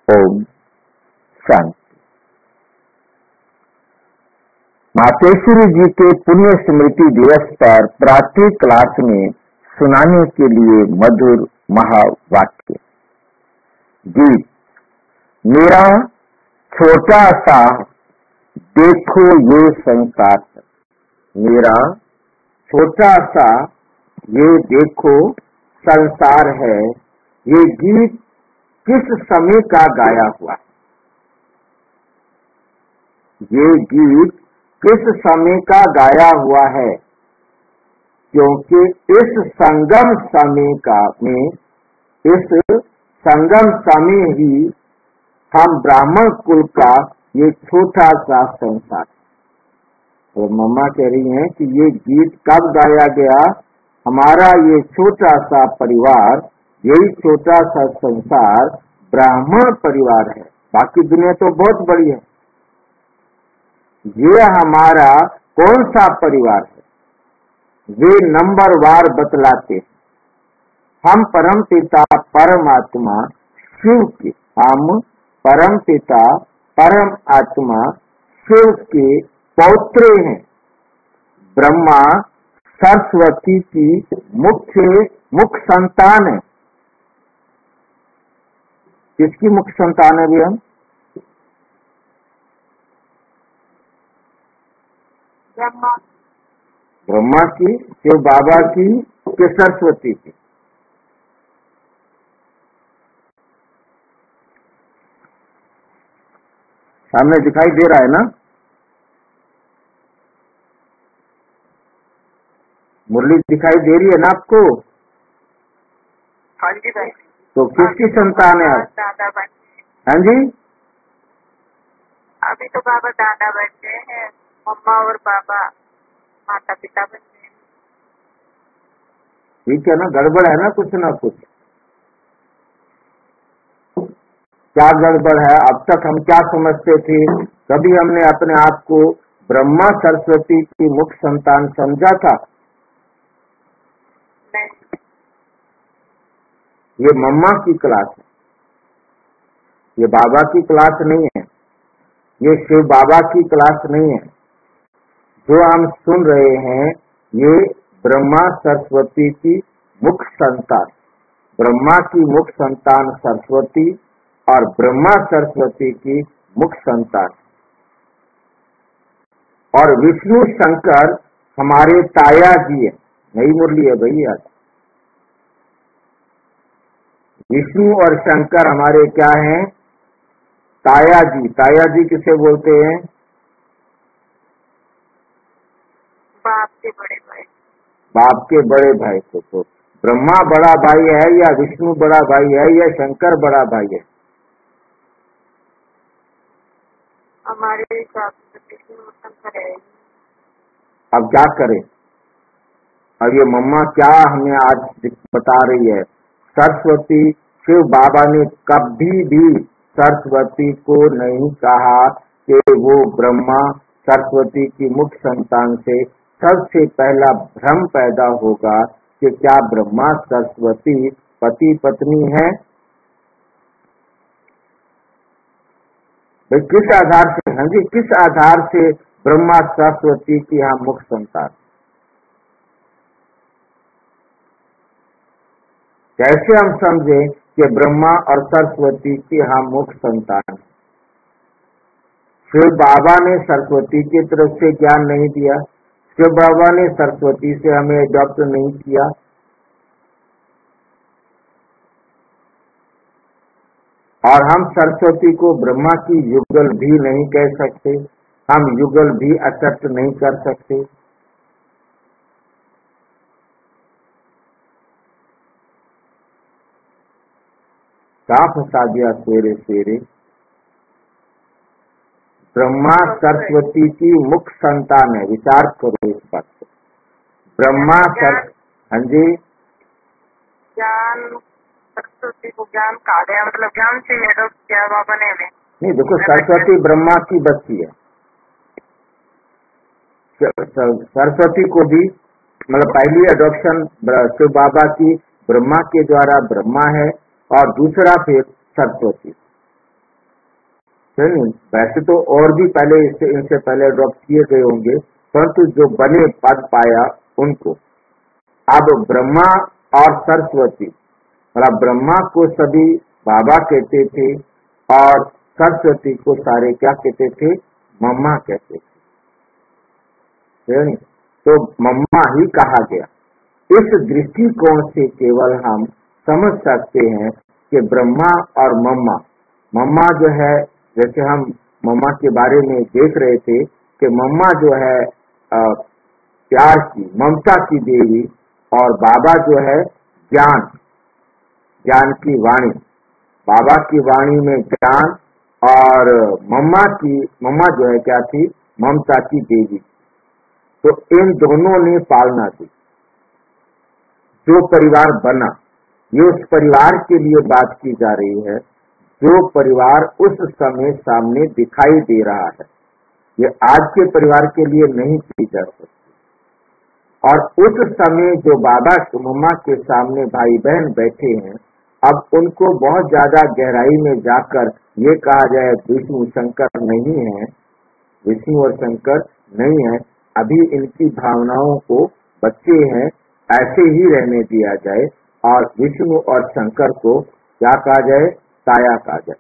ओम शांति। मातेश्वरी जी के पुण्य स्मृति दिवस पर प्रातः क्लास में सुनाने के लिए मधुर महावाक्य। गीत। मेरा छोटा सा देखो ये संसार, मेरा छोटा सा ये देखो संसार है। ये गीत किस समय का गाया हुआ? ये गीत किस समय का गाया हुआ है? क्योंकि इस संगम समय ही हम ब्राह्मण कुल का ये छोटा सा संसार। तो मम्मा कह रही हैं कि ये गीत कब गाया गया? हमारा ये छोटा सा परिवार, यही छोटा सा संसार ब्राह्मण परिवार है। बाकी दुनिया तो बहुत बड़ी है। ये हमारा कौन सा परिवार है? वे नंबरवार बतलाते। हम परम पिता परमात्मा शिव के, हम परम पिता परम आत्मा शिव के पौत्र हैं। ब्रह्मा सरस्वती की मुख्य संतान है। किसकी मुख्य संतान है भी हम? ब्रह्मा की, शिव बाबा की, कि सरस्वती की? सामने दिखाई दे रहा है ना? मुरली दिखाई दे रही है ना आपको? हाँ जी भाई। तो किसकी संतान है आप? दादा बच्चे। हाँ जी, अभी तो बाबा दादा बच्चे हैं, मम्मा और बाबा माता पिता बच्चे हैं। ठीक है ना? गड़बड़ है ना कुछ ना कुछ? क्या गड़बड़ है? अब तक हम क्या समझते थे? कभी हमने अपने आप को ब्रह्मा सरस्वती की मुख्य संतान समझा था? नहीं। ये मम्मा की क्लास है, ये बाबा की क्लास नहीं है, ये शिव बाबा की क्लास नहीं है। जो हम सुन रहे हैं ये ब्रह्मा सरस्वती की मुख्य संतान, ब्रह्मा की मुख्य संतान सरस्वती और ब्रह्मा सरस्वती की मुख्य संतान। और विष्णु शंकर हमारे ताया जी है। नई मुरली है भैया। विष्णु और शंकर हमारे क्या हैं? ताया जी। ताया जी किसे बोलते हैं? बाप के बड़े भाई। बाप के बड़े भाई को। तो ब्रह्मा बड़ा भाई है या विष्णु बड़ा भाई है या शंकर बड़ा भाई है? हमारे हिसाब से विष्णु और शंकर है। अब क्या करें? अब ये मम्मा क्या हमें आज बता रही है? सरस्वती, शिव बाबा ने कभी भी सरस्वती को नहीं कहा कि वो ब्रह्मा सरस्वती की मुख्य संतान से सबसे पहला भ्रम पैदा होगा कि क्या ब्रह्मा सरस्वती पति पत्नी है? भाई किस आधार से? हाँ जी, किस आधार से ब्रह्मा सरस्वती की यहाँ मुख्य संतान? कैसे हम समझे कि ब्रह्मा और सरस्वती की यहाँ मुख्य संतान? शिव बाबा ने सरस्वती की तरफ से ज्ञान नहीं दिया, शिव बाबा ने सरस्वती से हमें अडॉप्ट नहीं किया। और हम सरस्वती को ब्रह्मा की युगल भी नहीं कह सकते, हम युगल भी एक्सेप्ट नहीं कर सकते। क्या फंसा दिया सवेरे सवेरे? ब्रह्मा सरस्वती की मुख्य संतान है। विचार करो इस बात को। ब्रह्मा हाँ जी, ज्ञान सरस्वती को ज्ञान कहा गया, मतलब ज्ञान से एडॉप्ट किया बाबा ने हमें। नहीं देखो, सरस्वती ब्रह्मा की बच्ची है। सरस्वती को भी मतलब पहली अडॉप्शन शिव बाबा की ब्रह्मा के द्वारा ब्रह्मा है और दूसरा फिर सरस्वती। है नहीं। वैसे तो और भी पहले इनसे पहले ड्रॉप किए गए होंगे, परंतु जो बने पद पाया उनको। अब ब्रह्मा और सरस्वती, मतलब ब्रह्मा को सभी बाबा कहते थे और सरस्वती को सारे क्या कहते थे, मम्मा कहते थे, है नहीं? तो मम्मा ही कहा गया। इस दृष्टिकोण से केवल हम समझ सकते हैं कि ब्रह्मा और मम्मा, मम्मा जो है, जैसे हम मम्मा के बारे में देख रहे थे कि मम्मा जो है प्यार की, ममता की देवी, और बाबा जो है ज्ञान, ज्ञान की वाणी। बाबा की वाणी में ज्ञान, और मम्मा जो है क्या थी, ममता की देवी। तो इन दोनों ने पालना दी। जो परिवार बना, ये उस परिवार के लिए बात की जा रही है जो परिवार उस समय सामने दिखाई दे रहा है। ये आज के परिवार के लिए नहीं की जा सकती। और उस समय जो बाबा मम्मा के सामने भाई बहन बैठे हैं, अब उनको बहुत ज्यादा गहराई में जाकर ये कहा जाए विष्णु शंकर नहीं है, विष्णु और शंकर नहीं है, अभी इनकी भावनाओं को, बच्चे हैं, ऐसे ही रहने दिया जाए और विष्णु और शंकर को क्या कहा जाए, साया कहा जाए।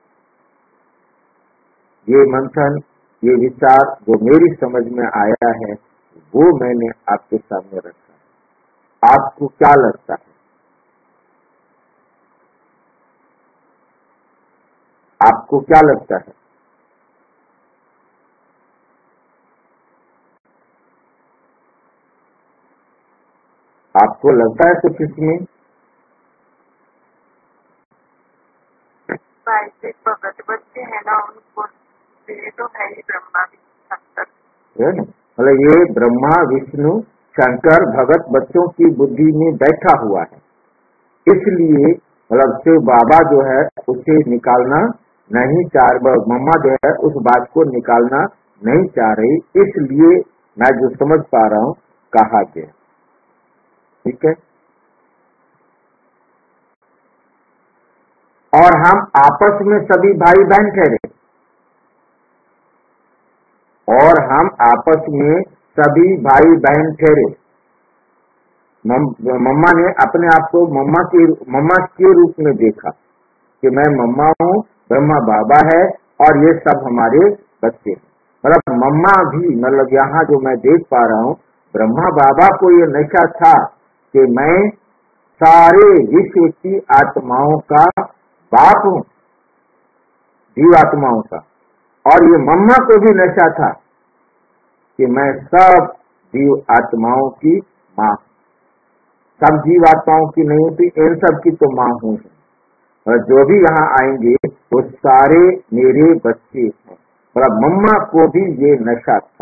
ये मंथन, ये विचार जो मेरी समझ में आया है वो मैंने आपके सामने रखा। आपको क्या लगता है? आपको क्या लगता है? आपको लगता है कुछ इसमें? भगत बच्चे है ना, उनको ये तो है ही ब्रह्मा शंकर, मतलब ये ब्रह्मा विष्णु शंकर भगत बच्चों की बुद्धि में बैठा हुआ है। इसलिए मतलब शिव बाबा जो है उसे निकालना नहीं चाह रहे, मम्मा जो है उस बात को निकालना नहीं चाह रही। इसलिए मैं जो समझ पा रहा हूँ कहा गया। ठीक है। और हम आपस में सभी भाई बहन ठहरे, और हम आपस में सभी भाई बहन ठहरे। मम्मा ने अपने आप को मम्मा के रूप में देखा कि मैं मम्मा हूँ, ब्रह्मा बाबा है और ये सब हमारे बच्चे। मतलब मम्मा भी, मतलब यहाँ जो मैं देख पा रहा हूँ, ब्रह्मा बाबा को ये नशा था कि मैं सारे विश्व की आत्माओं का बाप हूँ, जीव आत्माओं का। और ये मम्मा को भी नशा था कि मैं सब जीव आत्माओं की माँ, सब जीव आत्माओं की नहीं होती, इन सब की तो माँ हूँ। और जो भी यहाँ आएंगे वो सारे मेरे बच्चे हैं। और मम्मा को भी ये नशा था,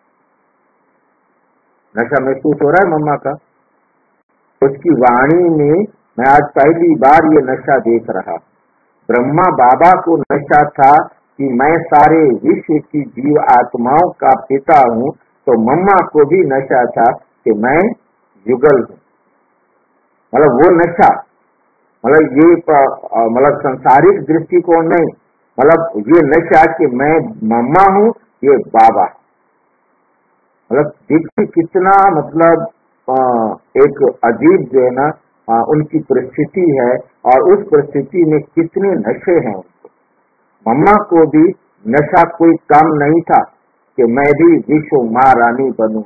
नशा महसूस हो रहा है मम्मा का। उसकी वाणी में मैं आज पहली बार ये नशा देख रहा। ब्रह्मा बाबा को नशा था कि मैं सारे विश्व की जीव आत्माओं का पिता हूँ, तो मम्मा को भी नशा था कि मैं युगल हूँ। मतलब वो नशा, मतलब ये मतलब संसारिक दृष्टिकोण नहीं, मतलब ये नशा कि मैं मम्मा हूँ, ये बाबा। मतलब देखिए कितना, मतलब एक अजीब जो है ना उनकी परिस्थिति है, और उस परिस्थिति में कितने नशे हैं उनको। मम्मा को भी नशा कोई कम नहीं था कि मैं भी विश्व महारानी बनूं।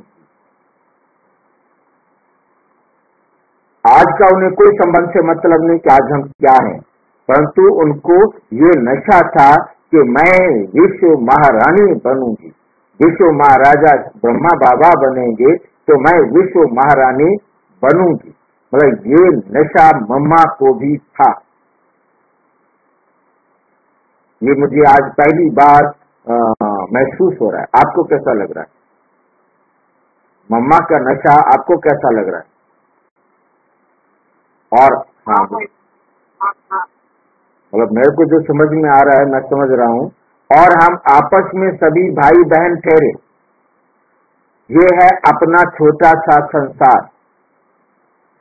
आज का उन्हें कोई संबंध से मतलब नहीं कि आज हम क्या हैं, परंतु उनको ये नशा था कि मैं विश्व महारानी बनूंगी, विश्व महाराजा ब्रह्मा बाबा बनेंगे तो मैं विश्व महारानी बनूंगी। मतलब ये नशा मम्मा को भी था। ये मुझे आज पहली बार महसूस हो रहा है। आपको कैसा लग रहा है? मम्मा का नशा आपको कैसा लग रहा है? और हाँ, मतलब मेरे को जो समझ में आ रहा है मैं समझ रहा हूँ। और हम आपस में सभी भाई बहन ठहरे, ये है अपना छोटा सा संसार।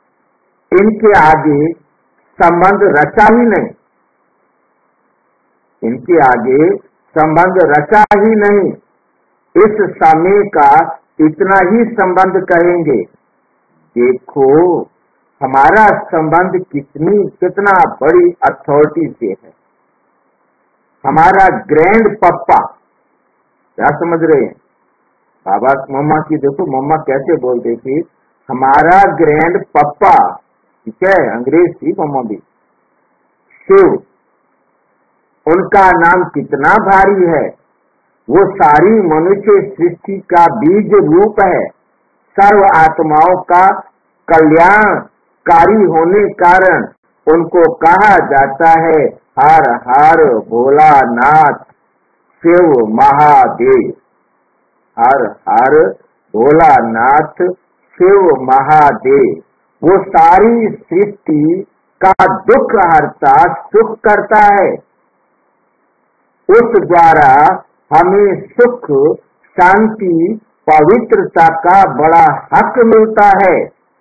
इनके आगे संबंध रचा ही नहीं। इनके आगे संबंध रचा ही नहीं। इस समय का इतना ही संबंध कहेंगे। देखो हमारा संबंध कितना बड़ी अथॉरिटी से है। हमारा ग्रैंड पप्पा, क्या समझ रहे हैं? बाबा मम्मा की देखो, मम्मा कैसे बोलते थे, हमारा ग्रैंड पप्पा, ठीक है, अंग्रेज थी मम्मा भी, शिव, उनका नाम कितना भारी है। वो सारी मनुष्य सृष्टि का बीज रूप है। सर्व आत्माओं का कल्याणकारी होने कारण उनको कहा जाता है हर हर भोलानाथ शिव महादेव। हर हर भोलानाथ शिव महादेव। वो सारी सृष्टि का दुख हरता, सुख करता है। उस द्वारा हमें सुख, शांति, पवित्रता का बड़ा हक मिलता है।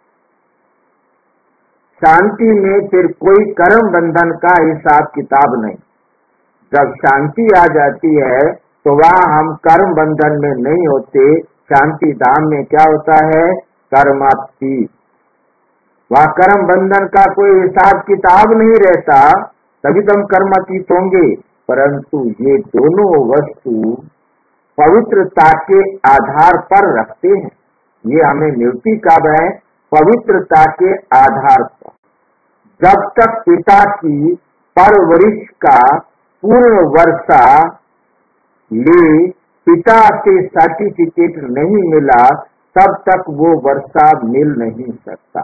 शांति में फिर कोई कर्म बंधन का हिसाब किताब नहीं। जब शांति आ जाती है तो वहाँ हम कर्म बंधन में नहीं होते। शांति धाम में क्या होता है? कर्मातीत। वहाँ कर्म बंधन का कोई हिसाब किताब नहीं रहता, तभी तो हम कर्मातीत होंगे। परंतु ये दोनों वस्तु पवित्रता के आधार पर रखते हैं। ये हमें मिलती कब है? पवित्रता के आधार पर। जब तक पिता की परवरिश का पूर्ण वर्षा ले पिता से सर्टिफिकेट नहीं मिला, तब तक वो वर्षा मिल नहीं सकता।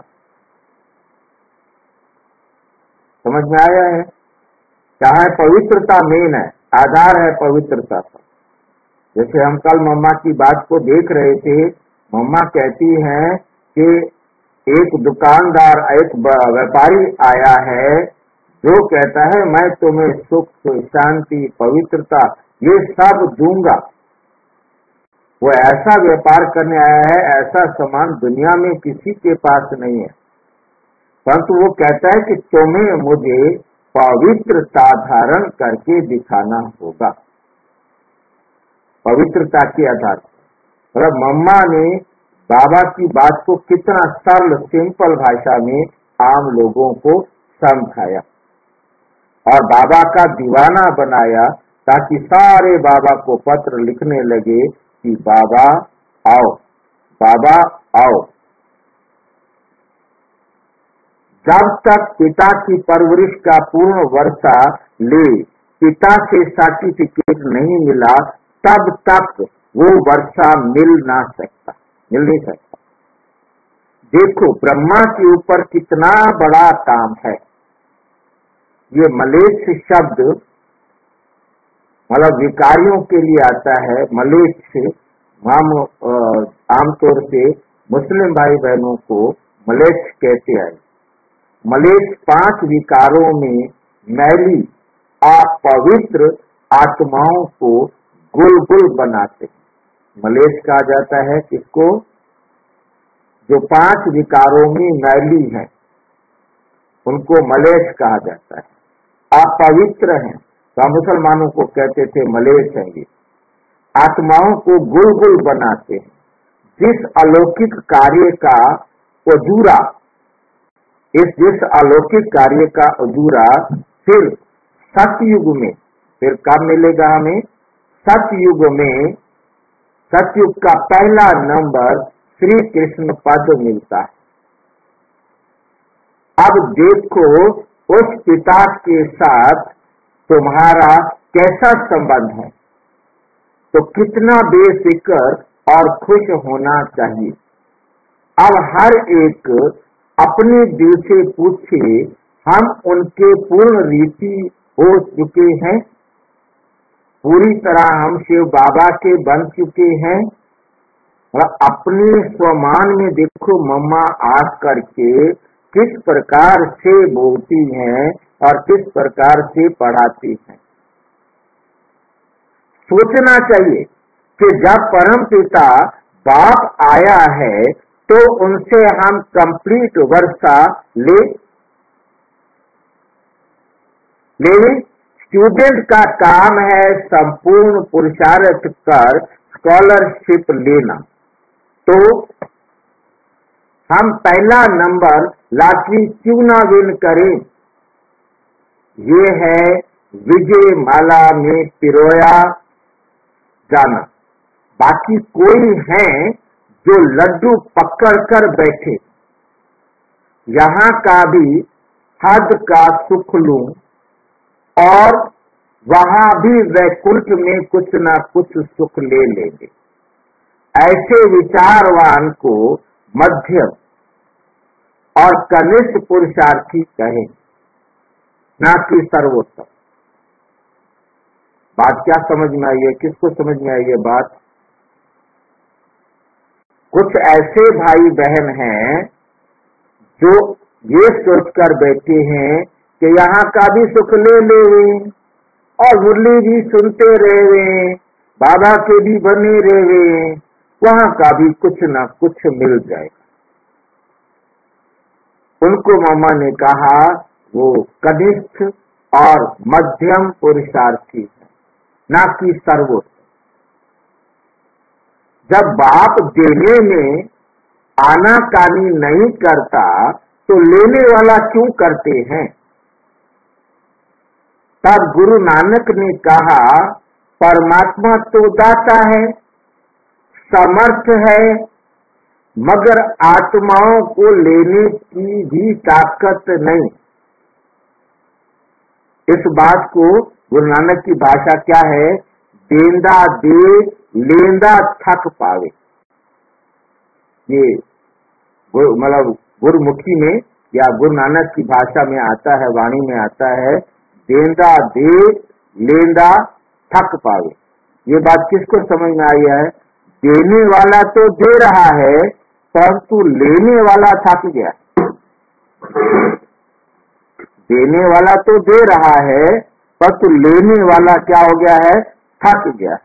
समझ में आया है? चाहे पवित्रता मेन है, आधार है पवित्रता का। जैसे हम कल मम्मा की बात को देख रहे थे, मम्मा कहती हैं कि एक दुकानदार, एक व्यापारी आया है जो कहता है मैं तुम्हें सुख, शांति, पवित्रता ये सब दूंगा। वो ऐसा व्यापार करने आया है, ऐसा सामान दुनिया में किसी के पास नहीं है। परंतु वो कहता है कि तुम्हें मुझे पवित्रता धारण करके दिखाना होगा। पवित्रता के आधार पर। मतलब मम्मा ने बाबा की बात को कितना सरल, सिंपल भाषा में आम लोगों को समझाया और बाबा का दीवाना बनाया, ताकि सारे बाबा को पत्र लिखने लगे कि बाबा आओ, बाबा आओ। जब तक पिता की परवरिश का पूर्ण वर्षा ले पिता से सर्टिफिकेट नहीं मिला, तब तक वो वर्षा मिल नहीं सकता। देखो ब्रह्मा के ऊपर कितना बड़ा काम है। ये मलेच्छ शब्द मतलब विकारियों के लिए आता है। मलेच्छ आमतौर से मुस्लिम भाई बहनों को मलेच्छ कहते हैं। मलेच्छ 5 विकारों में मैली अपवित्र आत्माओं को गुलगुल बनाते हैं। मलेच्छ कहा जाता है किसको? जो 5 विकारों में मैली है उनको मलेच्छ कहा जाता है। अपवित्र हैं तो हम मुसलमानों को कहते थे मलेच्छ हैं। ये आत्माओं को गुलगुल बनाते हैं। जिस अलौकिक कार्य का अधूरा, जिस अलौकिक कार्य का अधूरा फिर सतयुग में, फिर कब मिलेगा हमें? सतयुग में, सतयुग का पहला नंबर श्री कृष्ण पद मिलता है। अब देखो उस पिता के साथ तुम्हारा कैसा संबंध है, तो कितना बेफिक्र और खुश होना चाहिए। अब हर एक अपने दिल से पूछे, हम उनके पूर्ण रीति हो चुके हैं? पूरी तरह हम शिव बाबा के बन चुके हैं? और अपने स्वमान में देखो मम्मा आज करके किस प्रकार से बोलती हैं और किस प्रकार से पढ़ाती हैं। सोचना चाहिए कि जब परम पिता बाप आया है तो उनसे हम कंप्लीट वर्षा ले स्टूडेंट का काम है संपूर्ण पुरुषार्थ कर स्कॉलरशिप लेना। तो हम पहला नंबर लॉटरी क्यों ना विन करें? ये है विजय माला में पिरोया जाना। बाकी कोई है जो लड्डू पकड़ कर बैठे, यहाँ का भी हद का सुख लूं और वहां भी वैकुंठ में कुछ न कुछ सुख ले लेंगे, ऐसे विचारवान को मध्यम और कनिष्ठ पुरुषार्थी कहें, ना कि सर्वोत्तम। बात क्या समझ में आई है? किसको समझ में आई है बात? कुछ ऐसे भाई बहन हैं जो ये सोचकर बैठे हैं कि यहाँ का भी सुख ले लेवे और मुरली भी सुनते रहे, बाबा के भी बने रहे, वहां का भी कुछ ना कुछ मिल जाएगा। उनको मामा ने कहा वो कनिष्ठ और मध्यम पुरुषार्थी है, ना कि सर्वोत्तम। जब बाप देने में आनाकानी नहीं करता तो लेने वाला क्यों करते हैं? तब गुरु नानक ने कहा परमात्मा तो दाता है, समर्थ है, मगर आत्माओं को लेने की भी ताकत नहीं। इस बात को गुरु नानक की भाषा क्या है? देंदा दे लेंदा थक पावे। ये मतलब गुरुमुखी में या गुरु नानक की भाषा में आता है, वाणी में आता है, देंदा दे लेंदा थक पावे। ये बात किसको समझ में आई है? देने वाला तो दे रहा है परंतु लेने वाला थक गया। देने वाला तो दे रहा है परंतु लेने वाला क्या हो गया है? थक गया।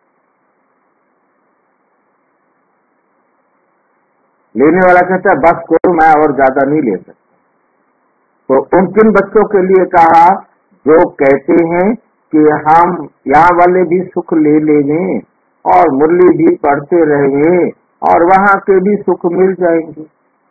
लेने वाला कहता है बस करो, मैं और ज्यादा नहीं ले सकता। तो उन किन बच्चों के लिए कहा जो कहते हैं कि हम यहाँ वाले भी सुख ले लेंगे और मुरली भी पढ़ते रहेंगे और वहां के भी सुख मिल जाएंगे,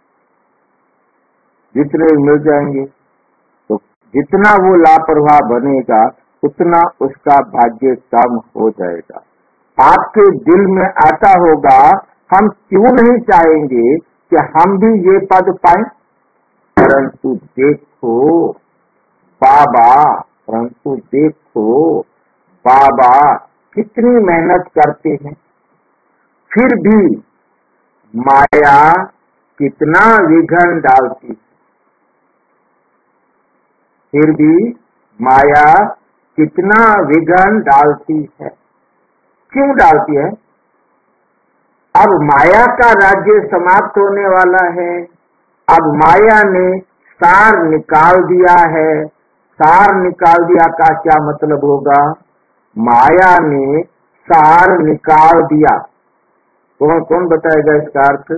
जितने मिल जाएंगे। तो जितना वो लापरवाह बनेगा उतना उसका भाग्य कम हो जाएगा। आपके दिल में आता होगा हम क्यों नहीं चाहेंगे कि हम भी ये पद पाएं, परंतु देखो बाबा कितनी मेहनत करते हैं, फिर भी माया कितना विघन डालती, फिर भी माया कितना विघन डालती है। क्यों डालती है? अब माया का राज्य समाप्त होने वाला है। अब माया ने सार निकाल दिया है। सार निकाल दिया का क्या मतलब होगा? माया ने सार निकाल दिया। कौन बताएगा इसका अर्थ?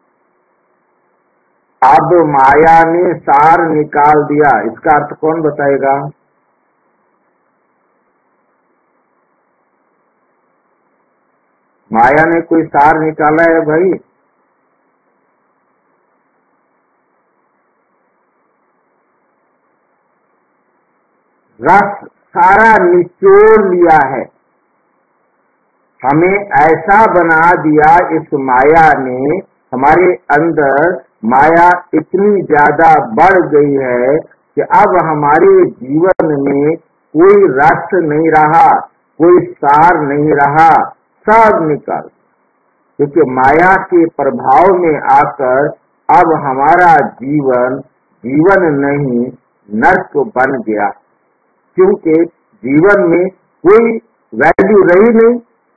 अब माया ने सार निकाल दिया, इसका अर्थ कौन बताएगा? माया ने कोई सार निकाला है भाई? रस सारा निचोड़ लिया है, हमें ऐसा बना दिया इस माया ने। हमारे अंदर माया इतनी ज्यादा बढ़ गई है कि अब हमारे जीवन में कोई रस नहीं रहा, कोई सार नहीं रहा, सब निकल, क्योंकि माया के प्रभाव में आकर अब हमारा जीवन नहीं नर्क बन गया। क्योंकि जीवन में कोई वैल्यू रही नहीं,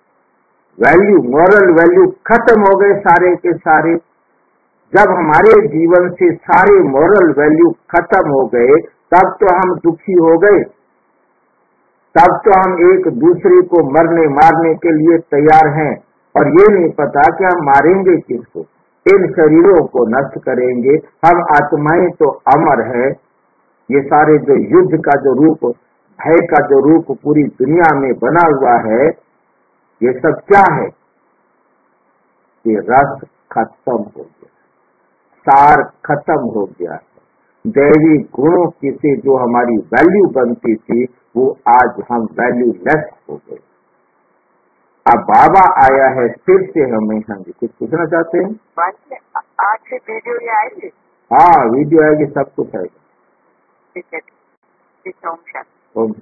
मोरल वैल्यू खत्म हो गए सारे के सारे। जब हमारे जीवन से सारे मोरल वैल्यू खत्म हो गए तब तो हम दुखी हो गए, तब तो हम एक दूसरे को मरने मारने के लिए तैयार हैं और ये नहीं पता कि हम मारेंगे किसको, इन शरीरों को नष्ट करेंगे। हम आत्माएं तो अमर है। ये सारे जो युद्ध का जो रूप है का जो रूप पूरी दुनिया में बना हुआ है, ये सब क्या है? ये रस खत्म हो गया, सार खत्म हो गया है। दैवी गुणों की से जो हमारी वैल्यू बनती थी, वो आज हम वैल्यूलेस हो गए। अब बाबा आया है फिर से हमें, हम कुछ पूछना चाहते हैं? आज से वीडियो ये आएगी? हाँ, वीडियो आएगी, सब कुछ आएगा। ठीक है, ठीक है। ओम शांति। ओम।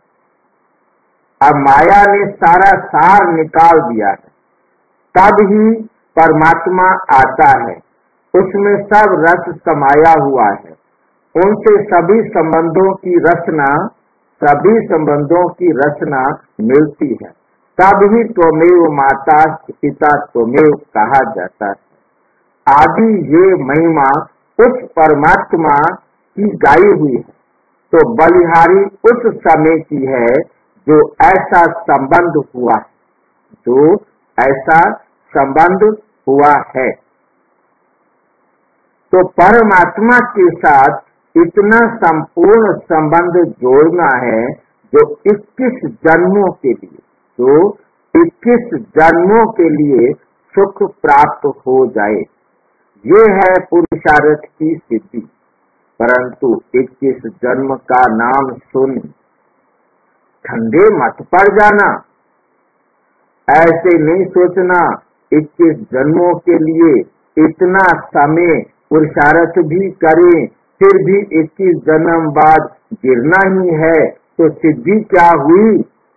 अब माया ने सारा सार निकाल दिया है, तब ही परमात्मा आता है। उसमें सब रस समाया हुआ है, उनसे सभी संबंधों की रचना मिलती है। तब ही त्वमेव माता पिता त्वमेव कहा जाता है। आदि ये महिमा उस परमात्मा की गाई हुई है, तो बलिहारी उस समय की है जो ऐसा संबंध हुआ है। तो परमात्मा के साथ इतना संपूर्ण संबंध जोड़ना है जो 21 जन्मों के लिए सुख प्राप्त हो जाए। ये है पुरुषार्थ की सिद्धि। परंतु 21 जन्म का नाम सुन ठंडे मत पड़ जाना। ऐसे नहीं सोचना 21 जन्मों के लिए इतना समय पुरुषार्थ भी करें, फिर भी 21 जन्म बाद गिरना ही है, तो सिद्धि क्या हुई?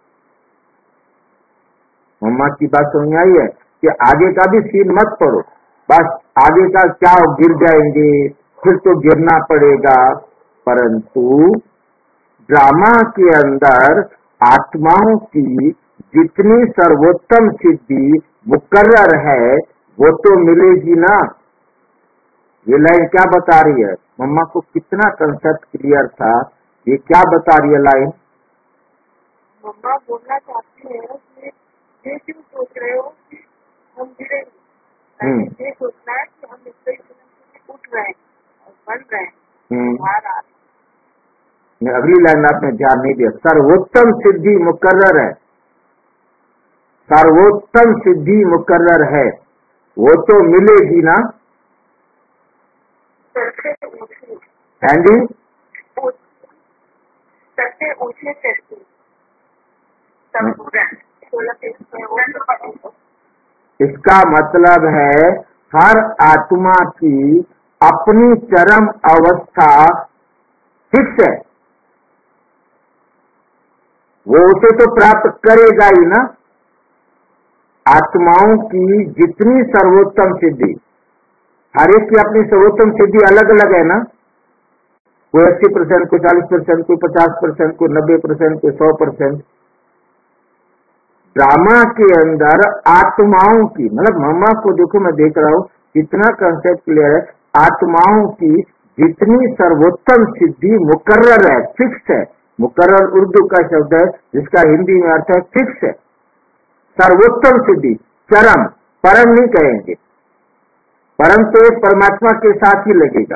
मम्मा की बात समझ आई है कि आगे का भी सीन मत पड़ो, बस आगे का क्या गिर जाएंगे, फिर तो गिरना पड़ेगा। परंतु ड्रामा के अंदर आत्माओं की जितनी सर्वोत्तम सिद्धि मुकर्रर है, वो तो मिलेगी ना। ये लाइन क्या बता रही है? मम्मा को कितना कंसेप्ट क्लियर था। ये क्या बता रही है लाइन? मम्मा बोलना चाहती है कि ये क्यों सोच रहे हो कि हम गिरेंगे, ये सोचना है कि हम इससे उठ रहे हैं और बन रहे हैं, बाहर आ रहे हैं। अगली लाइन आपने ध्यान नहीं दिया। सर्वोत्तम सिद्धि मुकर्रर है, सर्वोत्तम सिद्धि मुकर्रर है, वो तो मिलेगी ना। हाँ जी, सबसे ऊंचे सिद्धि इसका मतलब है हर आत्मा की अपनी चरम अवस्था फिक्स है, वो उसे तो प्राप्त करेगा ही ना। आत्माओं की जितनी सर्वोत्तम सिद्धि, हर एक की अपनी सर्वोत्तम सिद्धि अलग अलग है ना। कोई 80%, कोई 40%, कोई 50%, कोई 90%, कोई 100%। ड्रामा के अंदर आत्माओं की, मतलब मम्मा को देखो, मैं देख रहा हूँ कितना कंसेप्ट क्लियर है। आत्माओं की जितनी सर्वोत्तम सिद्धि मुकर्रर है, फिक्स है। मुकर्रर उर्दू का शब्द है जिसका हिंदी में अर्थ है फिक्स है। सर्वोत्तम सिद्धि, चरम, परम नहीं कहेंगे। परम तो एक परमात्मा के साथ ही लगेगा,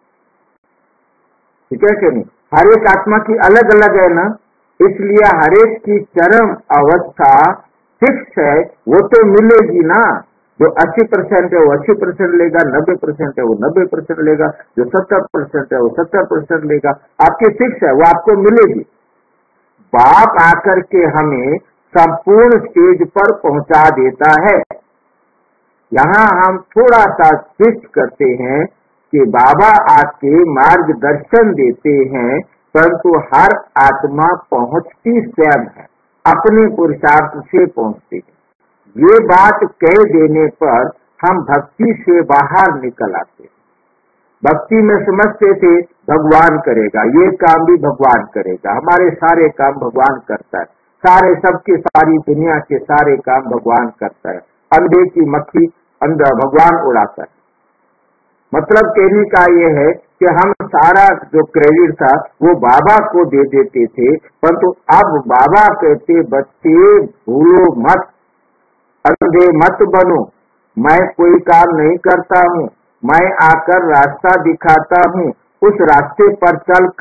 ठीक है कि नहीं? हर एक आत्मा की अलग अलग है ना, इसलिए हर एक की चरम अवस्था फिक्स है, वो तो मिलेगी ना। जो 80% है वो 80% लेगा, 90% है वो 90% लेगा, जो 70% है वो 70% लेगा। आपकी फिक्स है, वो आपको मिलेगी। बाप आकर के हमें संपूर्ण स्टेज पर पहुंचा देता है। यहाँ हम थोड़ा सा ट्विस्ट करते हैं कि बाबा आके मार्गदर्शन देते हैं, परंतु हर आत्मा पहुंचती स्वयं है, अपने पुरुषार्थ से पहुंचती है। ये बात कह देने पर हम भक्ति से बाहर निकल आते हैं। भक्ति में समझते थे भगवान करेगा, ये काम भी भगवान करेगा, हमारे सारे काम भगवान करता है, सारे सबके सारी दुनिया के सारे काम भगवान करता है। अंधे की मक्खी अंधा भगवान उड़ाता है। मतलब कहने का ये है कि हम सारा जो क्रेडिट था वो बाबा को दे देते थे, परंतु अब बाबा कहते बच्चे भूलो मत, अंधे मत बनो, मैं कोई काम नहीं करता हूँ, मैं आकर रास्ता दिखाता हूँ, उस रास्ते पर चलकर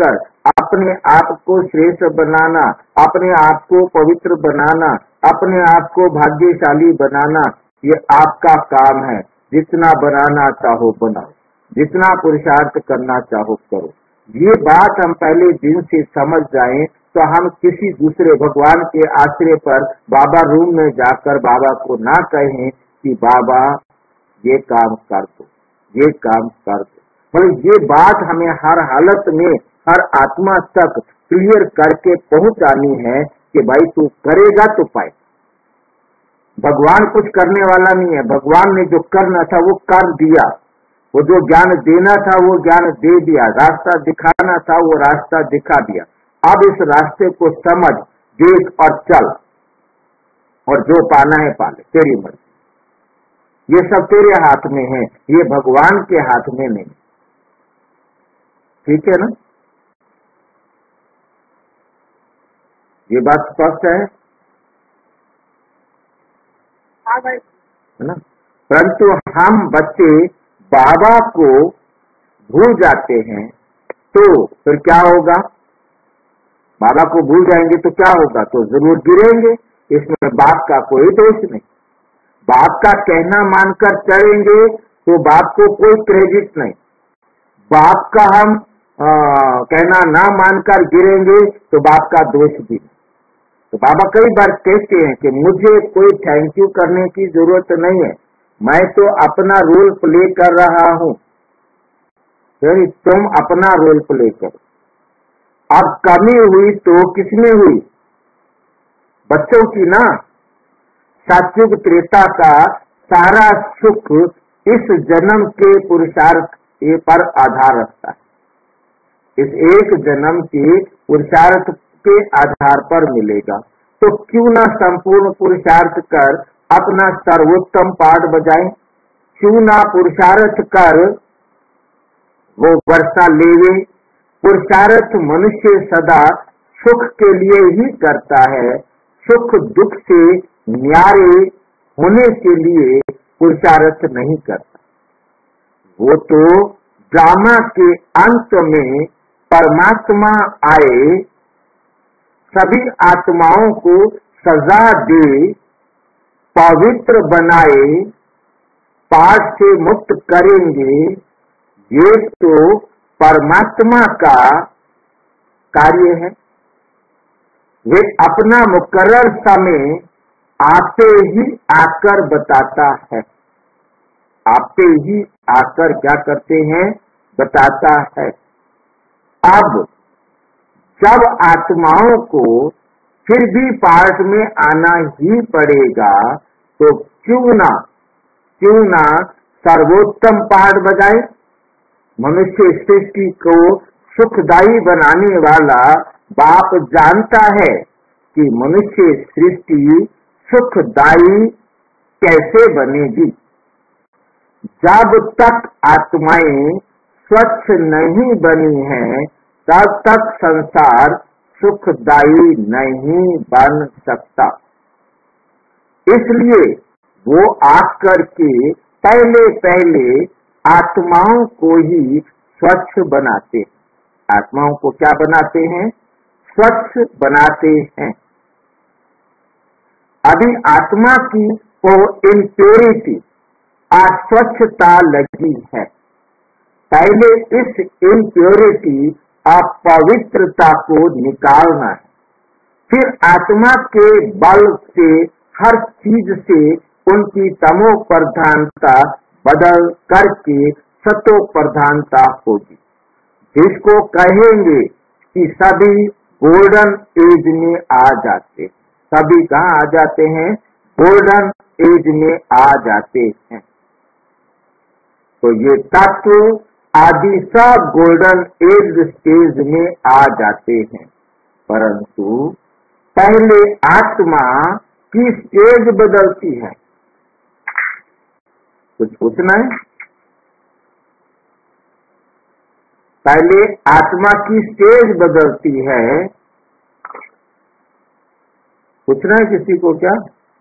अपने आप को श्रेष्ठ बनाना, अपने आप को पवित्र बनाना, अपने आप को भाग्यशाली बनाना, ये आपका काम है। जितना बनाना चाहो बनाओ, जितना पुरुषार्थ करना चाहो करो। ये बात हम पहले दिन से समझ जाएं तो हम किसी दूसरे भगवान के आश्रय पर बाबा रूम में जाकर बाबा को ना कहें कि बाबा ये काम कर दो, ये काम कर दो। पर ये बात हमें हर हालत में, हर आत्मा तक क्लियर करके पहुंचानी है कि भाई तू करेगा तो पाए। भगवान कुछ करने वाला नहीं है, भगवान ने जो करना था वो कर दिया, वो जो ज्ञान देना था वो ज्ञान दे दिया, रास्ता दिखाना था वो रास्ता दिखा दिया। अब इस रास्ते को समझ, देख और चल, और जो पाना है पाले, तेरी मर्जी। ये सब तेरे हाथ में है, ये भगवान के हाथ में नहीं। ठीक है ना? ये बात स्पष्ट है ना? परंतु हम बच्चे बाबा को भूल जाते हैं तो फिर क्या होगा? बाबा को भूल जाएंगे तो क्या होगा? तो जरूर गिरेंगे। इसमें बाप का कोई दोष नहीं। बाप का कहना मानकर चलेंगे तो बाप को कोई क्रेडिट नहीं। बाप का हम कहना ना मानकर गिरेंगे तो बाप का दोष भी नहीं। तो बाबा कई बार कहते हैं कि मुझे कोई थैंक यू करने की जरूरत नहीं है, मैं तो अपना रोल प्ले कर रहा हूं, तुम अपना रोल प्ले करो। अब कमी हुई तो किसमें हुई? बच्चों की ना। सतयुग त्रेता का सारा सुख इस जन्म के पुरुषार्थ पर आधार रखता है। इस एक जन्म के पुरुषार्थ के आधार पर मिलेगा। तो क्यों ना संपूर्ण पुरुषार्थ कर अपना सर्वोत्तम पाठ बजाएं? क्यों ना पुरुषार्थ कर वो वर्षा लेवे? पुरुषार्थ मनुष्य सदा सुख के लिए ही करता है, सुख दुख से न्यारे होने के लिए पुरुषार्थ नहीं करता। वो तो ड्रामा के अंत में परमात्मा आए, सभी आत्माओं को सजा दे, पवित्र बनाए, पाप से मुक्त करेंगे। ये तो परमात्मा का कार्य है। वे अपना मुकर्रर समय आपे ही आकर बताता है। आपे ही आकर क्या करते हैं? बताता है। अब जब आत्माओं को फिर भी पाठ में आना ही पड़ेगा तो क्यों ना सर्वोत्तम पाठ बजाए। मनुष्य सृष्टि को सुखदायी बनाने वाला बाप जानता है कि मनुष्य सृष्टि सुखदायी कैसे बनेगी। जब तक आत्माएं स्वच्छ नहीं बनी हैं तब तक संसार सुखदायी नहीं बन सकता। इसलिए वो आकर के पहले आत्माओं को ही स्वच्छ बनाते हैं। आत्माओं को क्या बनाते हैं? स्वच्छ बनाते हैं। अभी आत्मा की वो इम्प्योरिटी, अस्वच्छता लगी है। पहले इस इम्प्योरिटी, अपवित्रता को निकालना है। फिर आत्मा के बल से हर चीज से उनकी तमो प्रधानता बदल करके सतो प्रधानता होगी, जिसको कहेंगे कि सभी गोल्डन एज में आ जाते। सभी कहाँ आ जाते हैं? गोल्डन एज में आ जाते हैं। तो ये तत्व आदि सब गोल्डन एज स्टेज में आ जाते हैं। परंतु पहले आत्मा की स्टेज बदलती है। कुछ पूछना है? पहले आत्मा की स्टेज बदलती है। पूछना है किसी को क्या?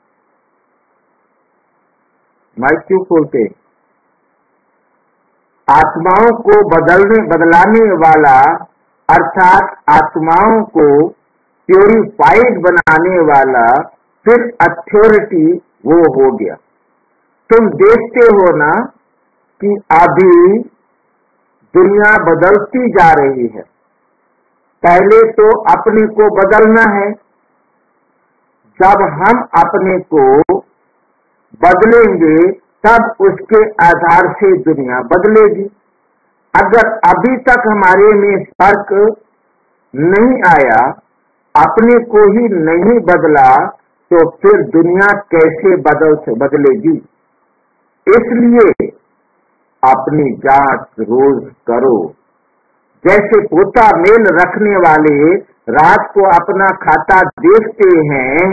माइक क्यों खोलते? आत्माओं को बदलाने वाला अर्थात आत्माओं को प्योरीफाइड बनाने वाला फिर अथॉरिटी वो हो गया। तुम देखते हो ना कि अभी दुनिया बदलती जा रही है। पहले तो अपने को बदलना है। जब हम अपने को बदलेंगे तब उसके आधार से दुनिया बदलेगी। अगर अभी तक हमारे में फर्क नहीं आया, अपने को ही नहीं बदला, तो फिर दुनिया कैसे बदलेगी। इसलिए अपनी जांच रोज करो। जैसे पोता मेल रखने वाले रात को अपना खाता देखते हैं,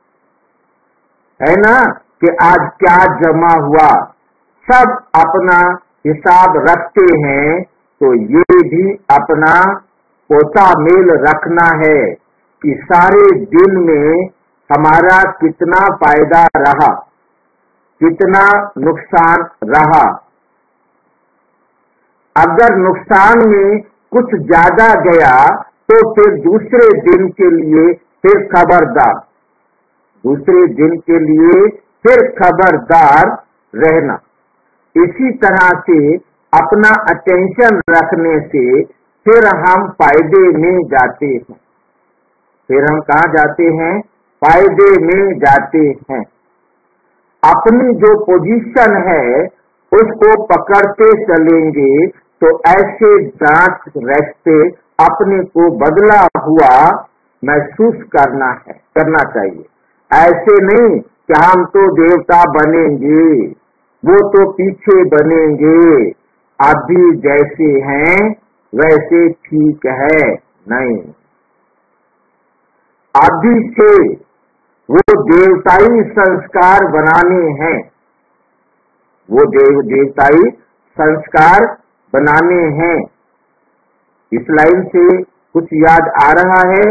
है ना, कि आज क्या जमा हुआ, सब अपना हिसाब रखते हैं। तो ये भी अपना पोता मेल रखना है कि सारे दिन में हमारा कितना फायदा रहा, कितना नुकसान रहा। अगर नुकसान में कुछ ज्यादा गया तो फिर दूसरे दिन के लिए फिर खबरदार, दूसरे दिन के लिए फिर खबरदार रहना। इसी तरह से अपना अटेंशन रखने से फिर हम फायदे में जाते हैं। फिर हम कहाँ जाते हैं? फायदे में जाते हैं। अपनी जो पोजीशन है उसको पकड़ते चलेंगे तो ऐसे जांच रखते अपने को बदला हुआ महसूस करना चाहिए। ऐसे नहीं कि हम तो देवता बनेंगे, वो तो पीछे बनेंगे, अभी जैसे हैं वैसे ठीक है। नहीं, अभी से वो देवताई संस्कार बनाने हैं, वो देवताई संस्कार बनाने हैं। इस लाइन से कुछ याद आ रहा है?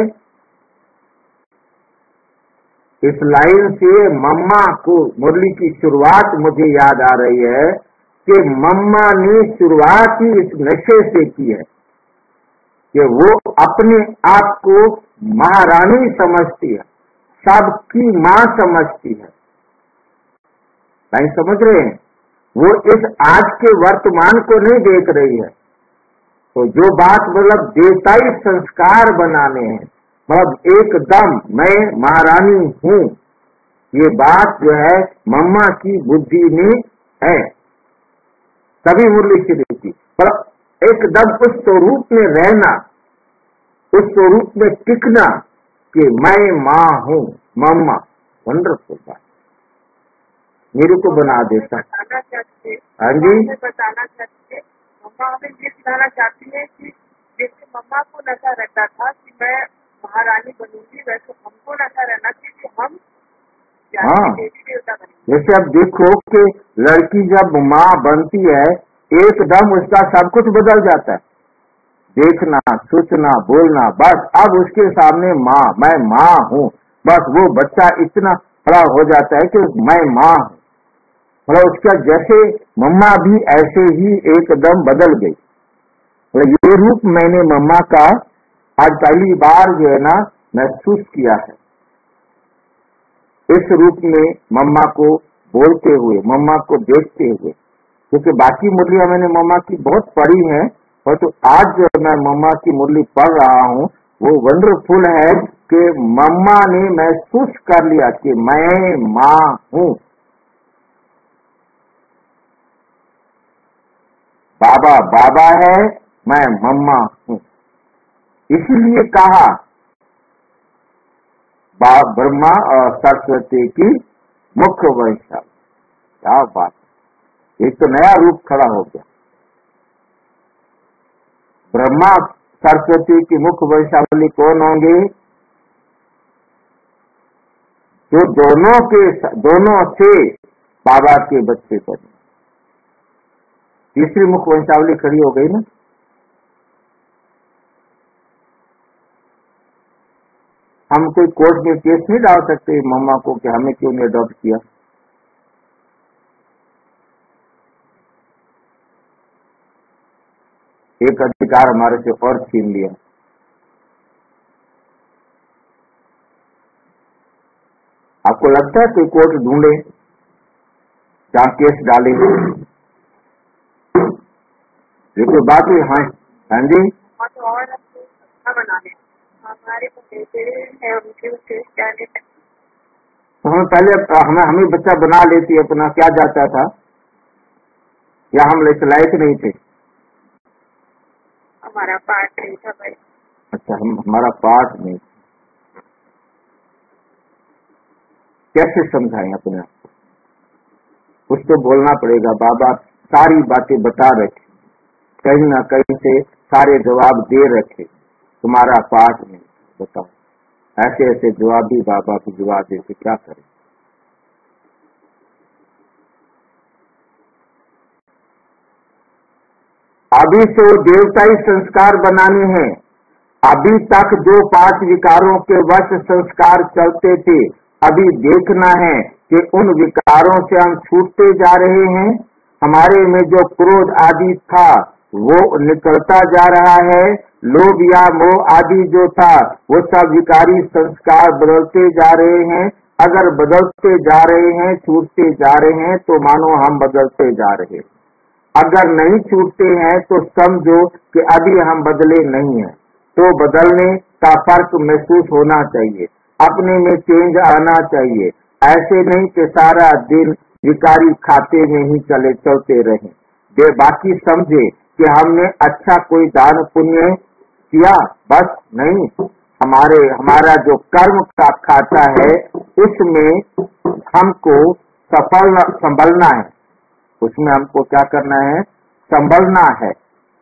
इस लाइन से मम्मा को मुरली की शुरुआत मुझे याद आ रही है कि मम्मा ने शुरुआत ही इस नशे से की है कि वो अपने आप को महारानी समझती है, सबकी मां समझती है। लाइन समझ रहे हैं? वो इस आज के वर्तमान को नहीं देख रही है। तो जो बात मतलब देवताई संस्कार बनाने हैं, मतलब एकदम मैं महारानी हूँ, ये बात जो है मम्मा की बुद्धि में है। तभी मुरली शुरू की, पर एकदम उस स्वरूप में रहना, उस स्वरूप में टिकना कि मैं माँ हूँ, मम्मा। वंडरफुल बात, मेरे को बना देता। हाँ जी, बताना चाहती है, मम्मा हमें ये सिखाना चाहती है कि जैसे मम्मा को नशा रहता था कि मैं महारानी बनूंगी, वैसे हमको नशा रहना चाहिए कि हम देवी देवता बनेंगे। जैसे अब देखो कि लड़की जब माँ बनती है एकदम उसका सब कुछ बदल जाता है, देखना, सोचना, बोलना, बस अब उसके सामने माँ, मैं माँ हूँ, बस वो बच्चा इतना बड़ा हो जाता है कि मैं माँ हूँ। मतलब उसका जैसे मम्मा भी ऐसे ही एकदम बदल गई। मतलब ये रूप मैंने मम्मा का आज पहली बार जो है ना महसूस किया है। इस रूप में मम्मा को बोलते हुए, मम्मा को देखते हुए, क्योंकि बाकी मुरलियां मैंने मम्मा की बहुत पढ़ी हैं, और तो आज जो मैं मम्मा की मुरली पढ़ रहा हूँ वो वंडरफुल है कि मम्मा ने महसूस कर लिया कि मैं माँ हूँ। बाबा बाबा है, मैं मम्मा हूँ। इसीलिए कहा ब्रह्मा और सरस्वती की मुख्य वंशावली। क्या बात, एक तो नया रूप खड़ा हो गया। ब्रह्मा सरस्वती की मुख्य वंशावली कौन होंगे? जो दोनों से बाबा के बच्चे बने। तीसरी मुख्य वंशावली खड़ी हो गई ना। हम कोई कोर्ट में केस नहीं डाल सकते मम्मा को कि हमें क्यों नहीं अडॉप्ट किया। एक अधिकार हमारे से और छीन लिया। आपको लगता है कोई कोर्ट ढूंढे जहाँ केस डाले? ये कोई बात हुई? हाँ हाँ जी, तो और हमको अच्छा बना ले, हमारे को देते हैं उनके टैलेंट। तो हमें पहले हमें बच्चा बना लेती अपना, क्या जाता था? या हम इस लायक नहीं थे? हमारा पार्ट नहीं था भाई। अच्छा, हमारा पार्ट नहीं। कैसे समझाएं अपने आप को? कुछ तो बोलना पड़ेगा। बाबा सारी बातें बता रखे, कहीं ना कहीं से सारे जवाब दे रखे, तुम्हारा पार्ट नहीं। बताओ, ऐसे ऐसे जवाब भी बाबा को जवाब देते, क्या करें? अभी तो देवताई संस्कार बनाने हैं। अभी तक जो 5 विकारों के वश संस्कार चलते थे, अभी देखना है कि उन विकारों से हम छूटते जा रहे हैं। हमारे में जो क्रोध आदि था वो निकलता जा रहा है। लोभ या मोह आदि जो था वो सब विकारी संस्कार बदलते जा रहे हैं। अगर बदलते जा रहे हैं, छूटते जा रहे हैं, तो मानो हम बदलते जा रहे हैं। अगर नहीं छूटते हैं तो समझो कि अभी हम बदले नहीं हैं। तो बदलने का फर्क महसूस होना चाहिए, अपने में चेंज आना चाहिए। ऐसे नहीं कि सारा दिन विकारी खाते में ही चलते रहें। बाकी समझे कि हमने अच्छा कोई दान पुण्य किया, बस नहीं। हमारा जो कर्म का खाता है उसमें हमको संभलना है। उसमें हमको क्या करना है? संभलना है।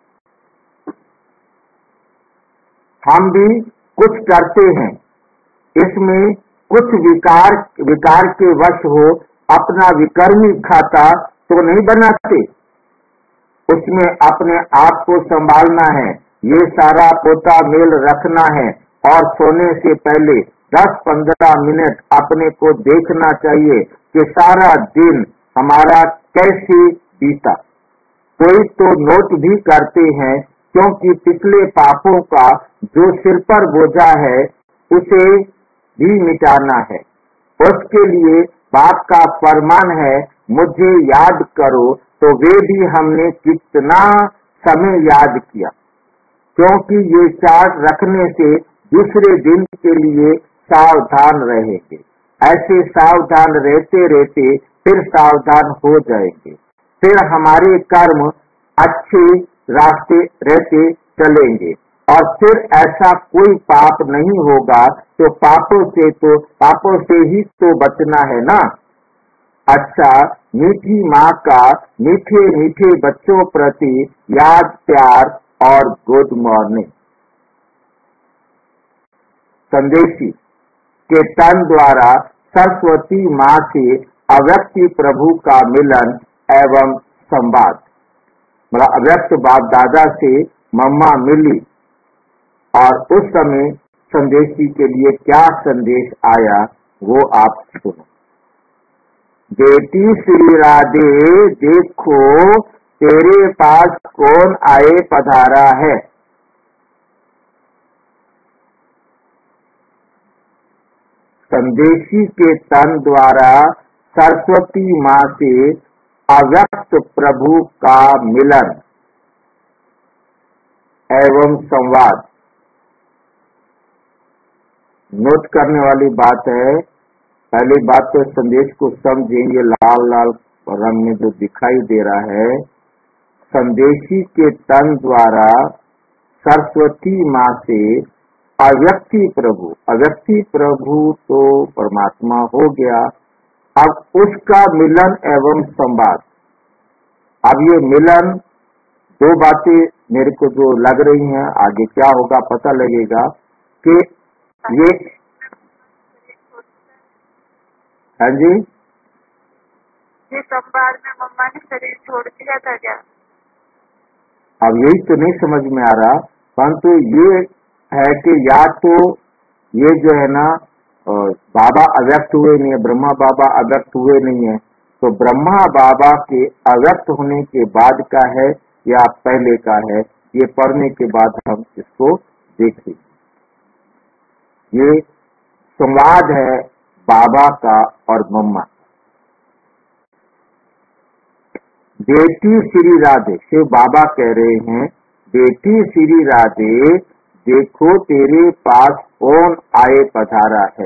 हम भी कुछ करते हैं, इसमें कुछ विकार के वश हो अपना विकर्मी खाता तो नहीं बनाते, उसमें अपने आप को संभालना है। ये सारा पोता मेल रखना है और सोने से पहले 10-15 मिनट अपने को देखना चाहिए कि सारा दिन हमारा कैसे बीता। कोई तो नोट भी करते हैं, क्योंकि पिछले पापों का जो सिर पर बोझा है उसे भी मिटाना है। उसके लिए बाप का फरमान है, मुझे याद करो। तो वे भी हमने कितना समय याद किया, क्योंकि ये चार्ट रखने से दूसरे दिन के लिए सावधान रहेंगे। ऐसे सावधान रहते रहते फिर सावधान हो जाएंगे। फिर हमारे कर्म अच्छे रास्ते रहते चलेंगे और फिर ऐसा कोई पाप नहीं होगा। तो पापों से ही तो बचना है ना। अच्छा, मीठी माँ का मीठे मीठे बच्चों प्रति याद, प्यार और गुड मॉर्निंग। संदेशी के तन द्वारा सरस्वती माँ से अव्यक्ति प्रभु का मिलन एवं संवाद। मतलब अव्यक्त बाप दादा से मम्मा मिली और उस समय संदेशी के लिए क्या संदेश आया वो आप सुनो। बेटी श्री राधे, देखो तेरे पास कौन आए पधारा है। संदेशी के तन द्वारा सरस्वती माँ से अव्यक्त प्रभु का मिलन एवं संवाद। नोट करने वाली बात है। पहली बात तो संदेश को समझेंगे। लाल लाल रंग में जो दिखाई दे रहा है, संदेशी के तन द्वारा सरस्वती माँ से अव्यक्ति प्रभु। अव्यक्ति प्रभु तो परमात्मा हो गया, अब उसका मिलन एवं संवाद। अब ये मिलन, दो बातें मेरे को जो लग रही हैं, आगे क्या होगा पता लगेगा कि ये। हाँ जी, ये संवाद में मम्मा ने शरीर छोड़ दिया था क्या? अब यही तो नहीं समझ में आ रहा, परंतु ये है कि या तो ये जो है ना बाबा अव्यक्त हुए नहीं है, ब्रह्मा बाबा अव्यक्त हुए नहीं है, तो ब्रह्मा बाबा के अव्यक्त होने के बाद का है या पहले का है, ये पढ़ने के बाद हम इसको देखेंगे। ये संवाद है बाबा का और मम्मा। बेटी श्री राधे, शिव बाबा कह रहे हैं, बेटी श्री राधे देखो तेरे पास कौन आए पधारा है।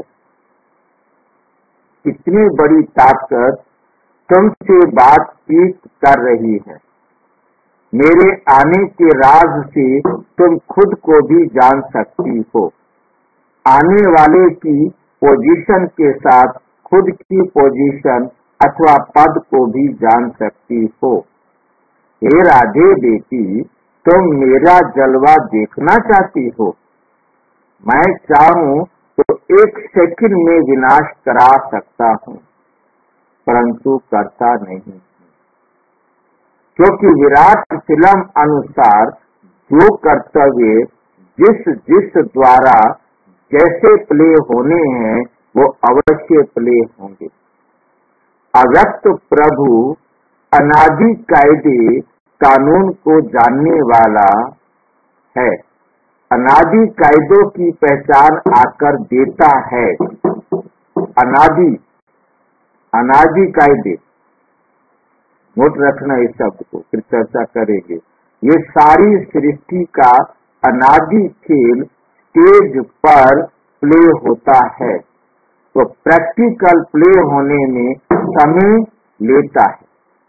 कितनी बड़ी ताकत तुमसे बातचीत कर रही है। मेरे आने के राज से तुम खुद को भी जान सकती हो। आने वाले की पोजीशन के साथ खुद की पोजीशन अथवा पद को भी जान सकती हो। हे राधे बेटी, तुम मेरा जलवा देखना चाहती हो। मैं चाहूं तो 1 सेकंड में विनाश करा सकता हूं, परंतु करता नहीं, क्योंकि विराट फिल्म अनुसार जो कर्तव्य जिस जिस द्वारा जैसे प्ले होने हैं वो अवश्य प्ले होंगे। अव्यक्त प्रभु अनादि कायदे कानून को जानने वाला है। अनादि कायदों की पहचान आकर देता है। अनादि कायदे, नोट रखना इस शब्द को, फिर चर्चा करेंगे। ये सारी सृष्टि का अनादि खेल स्टेज पर प्ले होता है, तो प्रैक्टिकल प्ले होने में समय लेता है।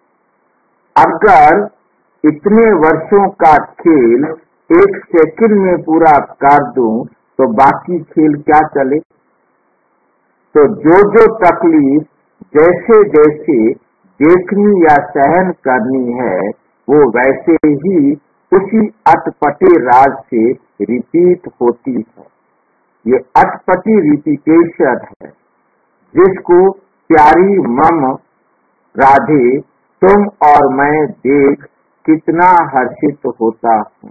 अगर इतने वर्षों का खेल 1 सेकंड में पूरा कर दूं तो बाकी खेल क्या चले। तो जो तकलीफ जैसे जैसे देखनी या सहन करनी है वो वैसे ही उसी अटपटे राज से रिपीट होती है। ये अटपटी रिपीटेशन है जिसको प्यारी मम राधे तुम और मैं देख कितना हर्षित होता हूँ।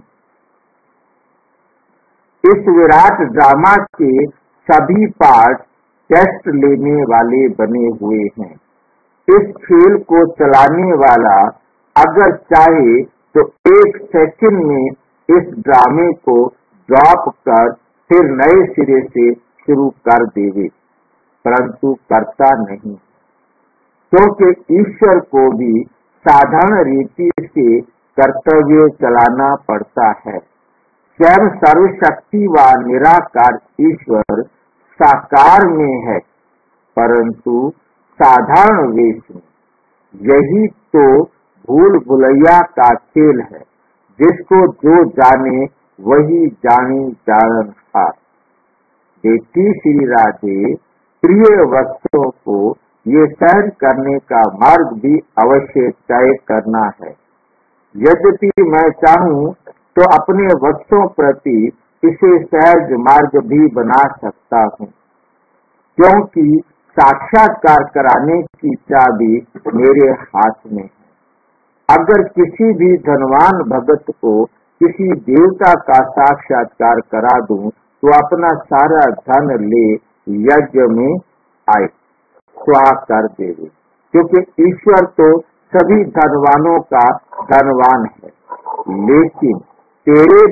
इस विराट ड्रामा के सभी पार्ट टेस्ट लेने वाले बने हुए हैं। इस खेल को चलाने वाला अगर चाहे तो 1 सेकंड में इस ड्रामे को ड्रॉप कर फिर नए सिरे से शुरू कर देवे, परंतु करता नहीं, क्योंकि ईश्वर को भी साधारण रीति से कर्तव्य चलाना पड़ता है। स्वयं सर्वशक्ति व निराकार ईश्वर साकार में है, परंतु साधारण वेश में। यही तो भूल भुलैया का खेल है, जिसको जो जाने वही जानी जाननहार। बेटी श्री राधे, प्रिय वत्सों को ये सहन करने का मार्ग भी अवश्य तय करना है। यद्यपि मैं चाहूं तो अपने वत्सों प्रति इसे सहज मार्ग भी बना सकता हूं, क्योंकि साक्षात्कार कराने की चाबी मेरे हाथ में है। अगर किसी भी धनवान भगत को किसी देवता का साक्षात्कार करा दूं तो अपना सारा धन ले यज्ञ में आए स्वाहा कर देवे, क्योंकि ईश्वर तो सभी धनवानों का धनवान है। लेकिन तेरा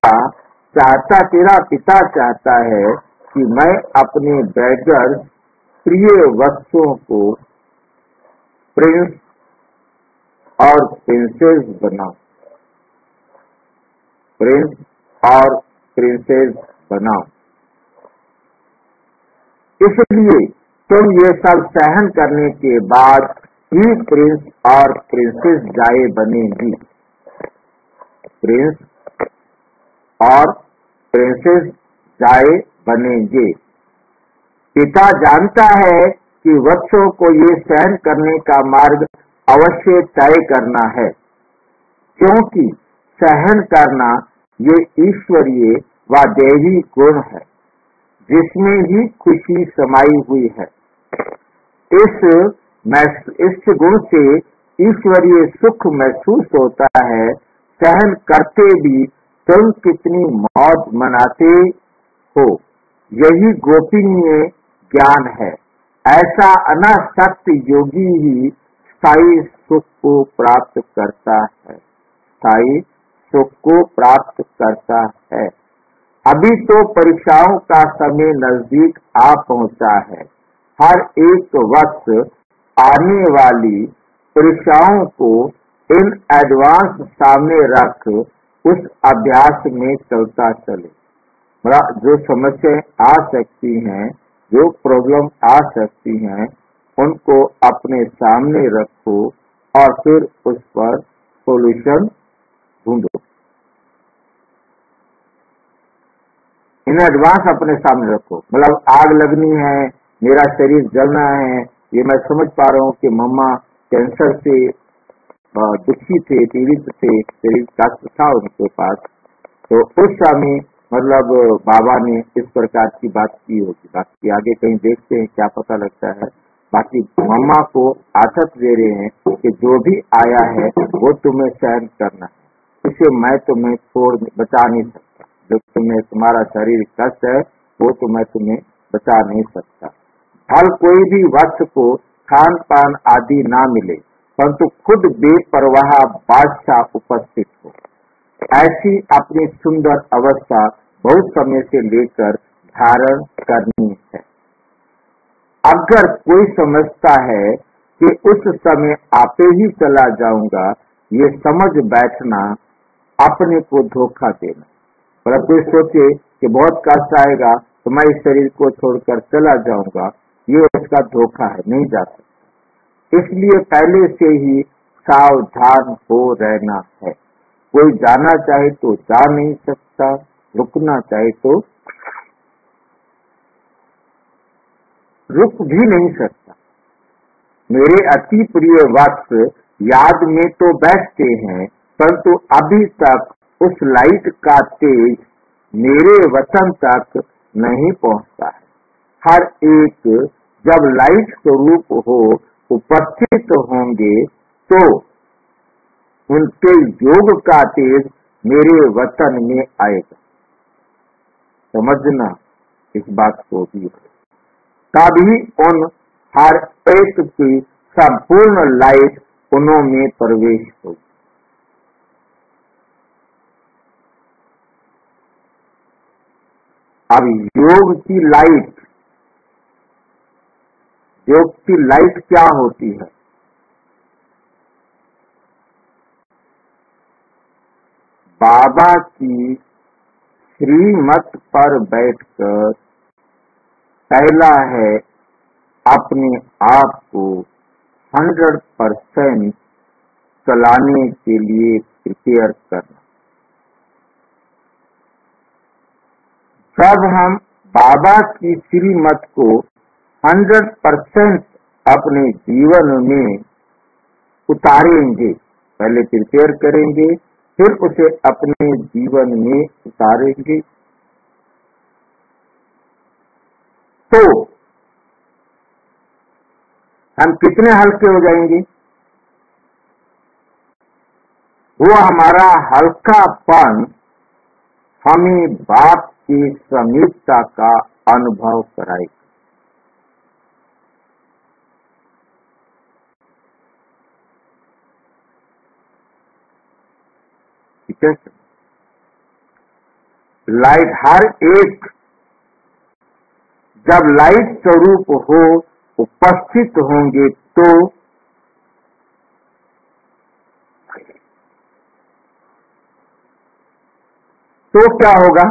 पिता चाहता है कि मैं अपने बैगर प्रिय वत्सों को प्रिंस और प्रिंसेस बनाऊं, प्रिंस और प्रिंसेस बनाऊं। इसलिए तुम ये सब सहन करने के बाद ही प्रिंस और प्रिंसेस जाए बनेगी। प्रिंस और प्रिंसेस जाए बनेंगे। पिता जानता है कि वत्सों को ये सहन करने का मार्ग अवश्य तय करना है, क्योंकि सहन करना ये ईश्वरीय व दैवी गुण है, जिसमें ही खुशी समाई हुई है। इस गुण से ईश्वरीय सुख महसूस होता है। सहन करते भी तुम कितनी मौज मनाते हो, यही गोपनीय ज्ञान है। ऐसा अनासक्त योगी ही स्थायी सुख को प्राप्त करता है, स्थायी सुख को प्राप्त करता है। अभी तो परीक्षाओं का समय नजदीक आ पहुंचा है। हर एक वक्त आने वाली परीक्षाओं को इन एडवांस सामने रख उस अभ्यास में चलता चले। जो समस्याएं आ सकती हैं, जो प्रॉब्लम आ सकती हैं, उनको अपने सामने रखो और फिर उस पर सॉल्यूशन ढूंढो। इन एडवांस अपने सामने रखो। मतलब आग लगनी है, मेरा शरीर जलना है, ये मैं समझ पा रहा हूँ कि मम्मा कैंसर से दुखी थे, पीड़ित थे, शरीर कष्ट था उनके पास। तो उस समय मतलब बाबा ने इस प्रकार की बात की होगी। बाकी आगे कहीं देखते हैं, क्या पता लगता है। बाकी मम्मा को आदत दे रहे हैं कि जो भी आया है वो तुम्हें सहन करना है, इसे मैं तुम्हें बचा नहीं सकता। जो तुम्हारा शरीर कष्ट है वो मैं तुम्हें बचा नहीं सकता। हर कोई भी वक्त को खान पान आदि ना मिले, परंतु खुद बेपरवाह बादशाह उपस्थित हो, ऐसी अपनी सुंदर अवस्था बहुत समय से लेकर धारण करनी है। अगर कोई समझता है कि उस समय आपे ही चला जाऊंगा, ये समझ बैठना अपने को धोखा देना। पर कोई सोचे कि बहुत कष्ट आएगा तो मैं इस शरीर को छोड़कर चला जाऊंगा, ये उसका धोखा है, नहीं जा सकता। इसलिए पहले से ही सावधान हो रहना है। कोई जाना चाहे तो जा नहीं सकता, रुकना चाहे तो रुक भी नहीं सकता। मेरे अति प्रिय वक्त याद में तो बैठते हैं, परंतु अभी तक उस लाइट का तेज मेरे वतन तक नहीं पहुंचता है। हर एक जब लाइट स्वरूप हो उपस्थित होंगे तो उनके योग का तेज मेरे वतन में आएगा। समझना इस बात को भी। तभी उन हर एक की संपूर्ण लाइट उन्हों में प्रवेश होगी। अब योग की लाइट क्या होती है? बाबा की श्रीमत पर बैठकर पहला है अपने आप को 100% चलाने के लिए प्रिपेयर करना। जब हम बाबा की श्रीमत को 100% अपने जीवन में उतारेंगे, पहले प्रिपेयर करेंगे, फिर उसे अपने जीवन में उतारेंगे, तो हम कितने हल्के हो जाएंगे। वो हमारा हल्कापन हमें बाप की समीपता का अनुभव कराएगा। ठीक है, लाइट हर एक जब लाइट स्वरूप हो उपस्थित होंगे तो क्या होगा?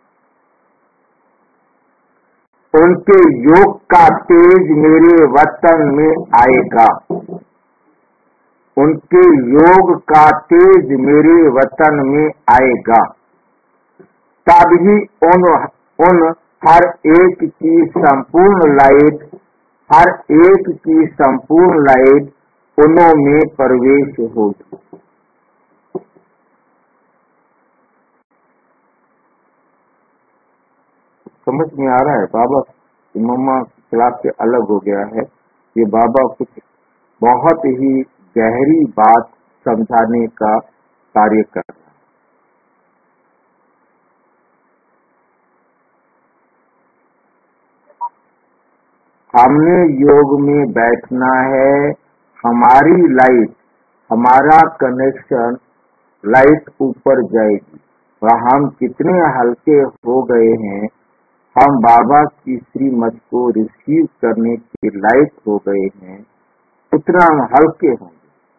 उनके योग का तेज मेरे वतन में आएगा। उनके योग का तेज मेरे वतन में आएगा। तभी उन हर एक की संपूर्ण लाइट उन्हों में प्रवेश होगी। समझ में आ रहा है? बाबा मम्मा क्लास से अलग हो गया है। ये बाबा कुछ बहुत ही गहरी बात समझाने का कार्य कर रहा है। हमने योग में बैठना है। हमारी लाइट, हमारा कनेक्शन लाइट ऊपर जाएगी और हम कितने हल्के हो गए हैं, हम बाबा की श्रीमत को रिसीव करने के लायक हो गए हैं, उतना हम हल्के होंगे।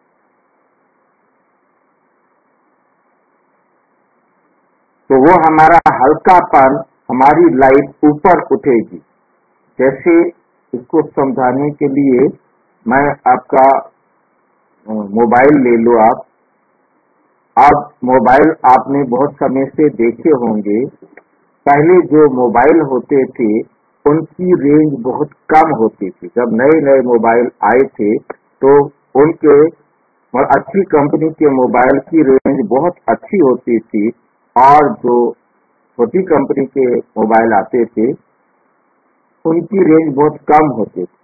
तो वो हमारा हल्कापन, हमारी लाइफ ऊपर उठेगी। जैसे इसको समझाने के लिए मैं आपका मोबाइल ले लो। आप मोबाइल आपने बहुत समय से देखे होंगे। पहले जो मोबाइल होते थे उनकी रेंज बहुत कम होती थी। जब नए नए मोबाइल आए थे तो उनके और अच्छी कंपनी के मोबाइल की रेंज बहुत अच्छी होती थी, और जो छोटी कंपनी के मोबाइल आते थे उनकी रेंज बहुत कम होती थी।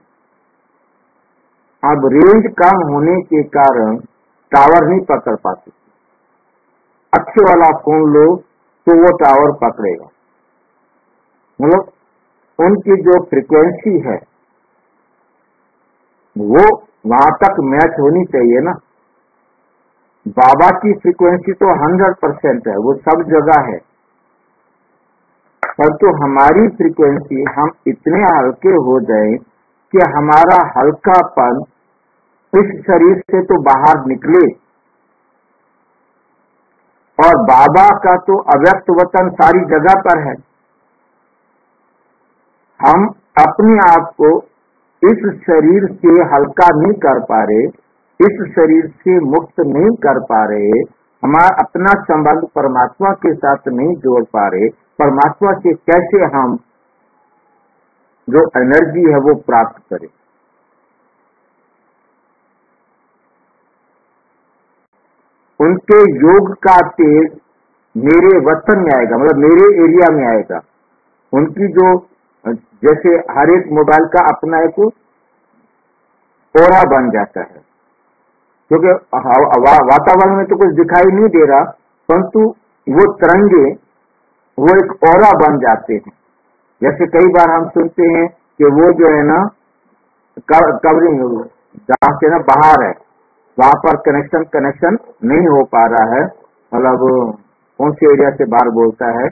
अब रेंज कम होने के कारण टावर नहीं पकड़ पाते। अच्छे वाला फोन लो तो वो टावर पकड़ेगा, मतलब उनकी जो फ्रीक्वेंसी है वो वहां तक मैच होनी चाहिए ना। बाबा की फ्रीक्वेंसी तो 100% है, वो सब जगह है, परंतु हमारी फ्रीक्वेंसी हम इतने हल्के हो जाए कि हमारा हल्कापन इस शरीर से तो बाहर निकले। और बाबा का तो अव्यक्त वचन सारी जगह पर है। हम अपने आप को इस शरीर से हल्का नहीं कर पा रहे, इस शरीर से मुक्त नहीं कर पा रहे, हमारा अपना संबंध परमात्मा के साथ नहीं जोड़ पा रहे। परमात्मा से कैसे हम जो एनर्जी है वो प्राप्त करें। उनके योग का तेज मेरे वतन में आएगा, मतलब मेरे एरिया में आएगा। उनकी जो, जैसे हर एक मोबाइल का अपना एक ओरा बन जाता है, क्योंकि वातावरण में तो कुछ दिखाई नहीं दे रहा, परंतु वो तरंगे वो एक ओरा बन जाते हैं। जैसे कई बार हम सुनते हैं कि वो जो है ना कवरिंग जहाँ से ना बाहर है, वहां पर कनेक्शन नहीं हो पा रहा है, मतलब कौन से एरिया से बाहर बोलता है।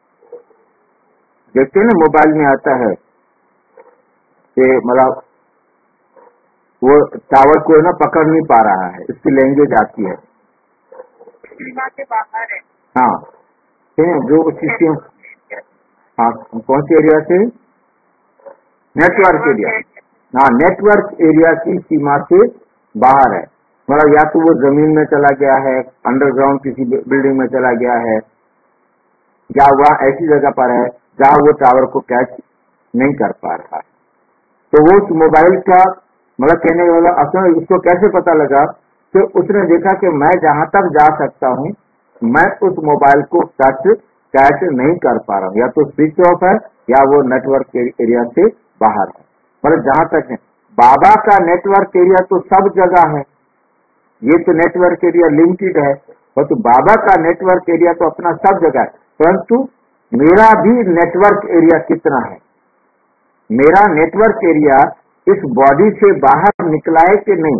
देखते हैं ना मोबाइल में आता है कि मतलब वो टावर को ना पकड़ नहीं पा रहा है, इसकी लैंग्वेज आती है, सीमा के बाहर है। हाँ जो सिस्टम, हाँ कौन से एरिया से, नेटवर्क एरिया, हाँ नेटवर्क एरिया की सीमा से बाहर है। मतलब या तो वो जमीन में चला गया है, अंडरग्राउंड किसी बिल्डिंग में चला गया है, या वह ऐसी जगह पर है जहाँ वो टावर को कैच नहीं कर पा रहा है। तो वो उस मोबाइल का मतलब कहने वाला असल उसको कैसे पता लगा कि उसने देखा कि मैं जहां तक जा सकता हूं मैं उस मोबाइल को कैच नहीं कर पा रहा हूं, या तो स्विच ऑफ है या वो नेटवर्क एरिया से बाहर है। मतलब जहां तक है बाबा का नेटवर्क एरिया तो सब जगह है, ये तो नेटवर्क एरिया लिमिटेड है, परंतु बाबा का नेटवर्क एरिया तो अपना सब जगह है। परंतु मेरा भी नेटवर्क एरिया कितना है, मेरा नेटवर्क एरिया इस बॉडी से बाहर निकला है कि नहीं।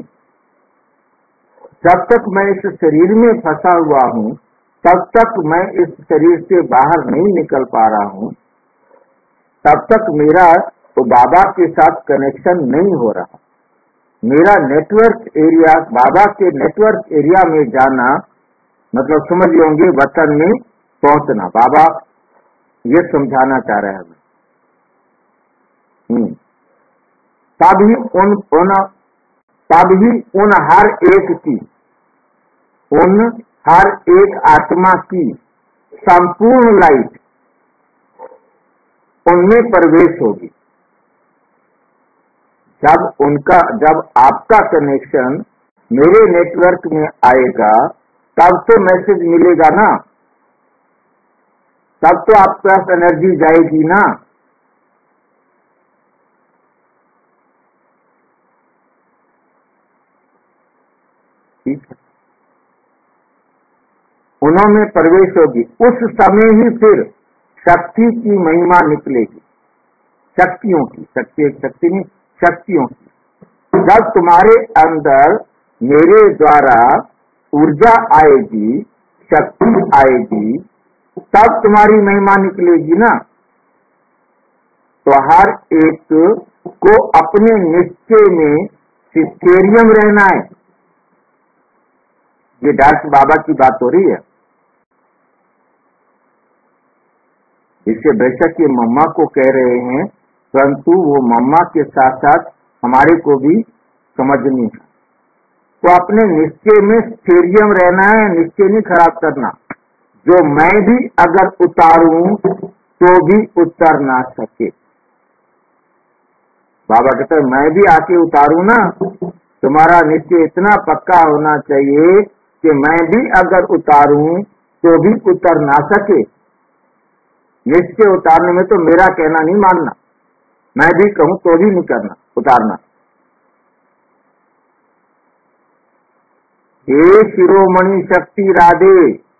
जब तक मैं इस शरीर में फंसा हुआ हूं तब तक मैं इस शरीर से बाहर नहीं निकल पा रहा हूं, तब तक मेरा तो बाबा के साथ कनेक्शन नहीं हो रहा। मेरा नेटवर्क एरिया, बाबा के नेटवर्क एरिया में जाना मतलब समझ होंगे वतन में पहुंचना। बाबा ये समझाना चाह रहे हैं। तभी उन हर एक की, उन हर एक आत्मा की संपूर्ण लाइट उनमें प्रवेश होगी। जब आपका कनेक्शन मेरे नेटवर्क में आएगा तब तो मैसेज मिलेगा ना, तब तो आपके पास एनर्जी जाएगी ना। ठीक है, उन्होंने प्रवेश होगी। उस समय ही फिर शक्ति की महिमा निकलेगी, शक्तियों की, शक्ति नहीं, शक्तियों की। जब तुम्हारे अंदर मेरे द्वारा ऊर्जा आएगी, शक्ति आएगी, तब तुम्हारी महिमा निकलेगी ना। तो हर एक को अपने निश्चय में स्टेरियम रहना है। ये डॉक्टर बाबा की बात हो रही है। इससे बेशक ये मम्मा को कह रहे हैं, परंतु वो मम्मा के साथ साथ हमारे को भी समझनी है। तो अपने निश्चय में स्टेरियम रहना है, निश्चय नहीं खराब करना। जो मैं भी अगर उतारूं तो भी उतर ना सके। बाबा कहते हैं मैं भी आके उतारूं ना, तुम्हारा निश्चय इतना पक्का होना चाहिए कि मैं भी अगर उतारूं तो भी उतर ना सके। निश्चय उतारने में तो मेरा कहना नहीं मानना, मैं भी कहूं तो भी नहीं करना, उतारना। हे शिरोमणि शक्ति राधे,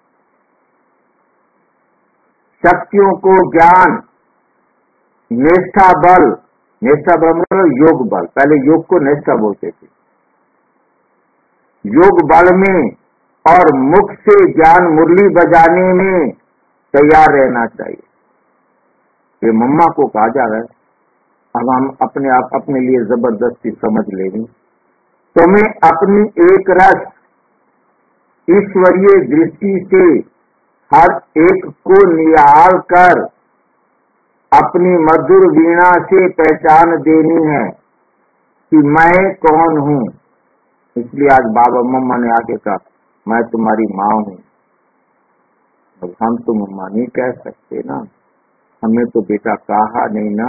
शक्तियों को ज्ञान, निष्ठा बल, निष्ठा बल मतलब योग बल, पहले योग को निष्ठा बोलते थे, योग बल में और मुख से ज्ञान मुरली बजाने में तैयार रहना चाहिए। ये मम्मा को कहा जा रहा है। अब हम अपने आप अपने लिए जबरदस्ती समझ लेंगे। तुम्हें अपनी एक रस ईश्वरीय दृष्टि से हर एक को निहाल कर अपनी मधुर वीणा से पहचान देनी है कि मैं कौन हूँ। इसलिए आज बाबा मम्मा ने आके कहा मैं तुम्हारी माँ हूँ। अब हम तो मम्मा नहीं कह सकते ना, हमने तो बेटा कहा नहीं ना,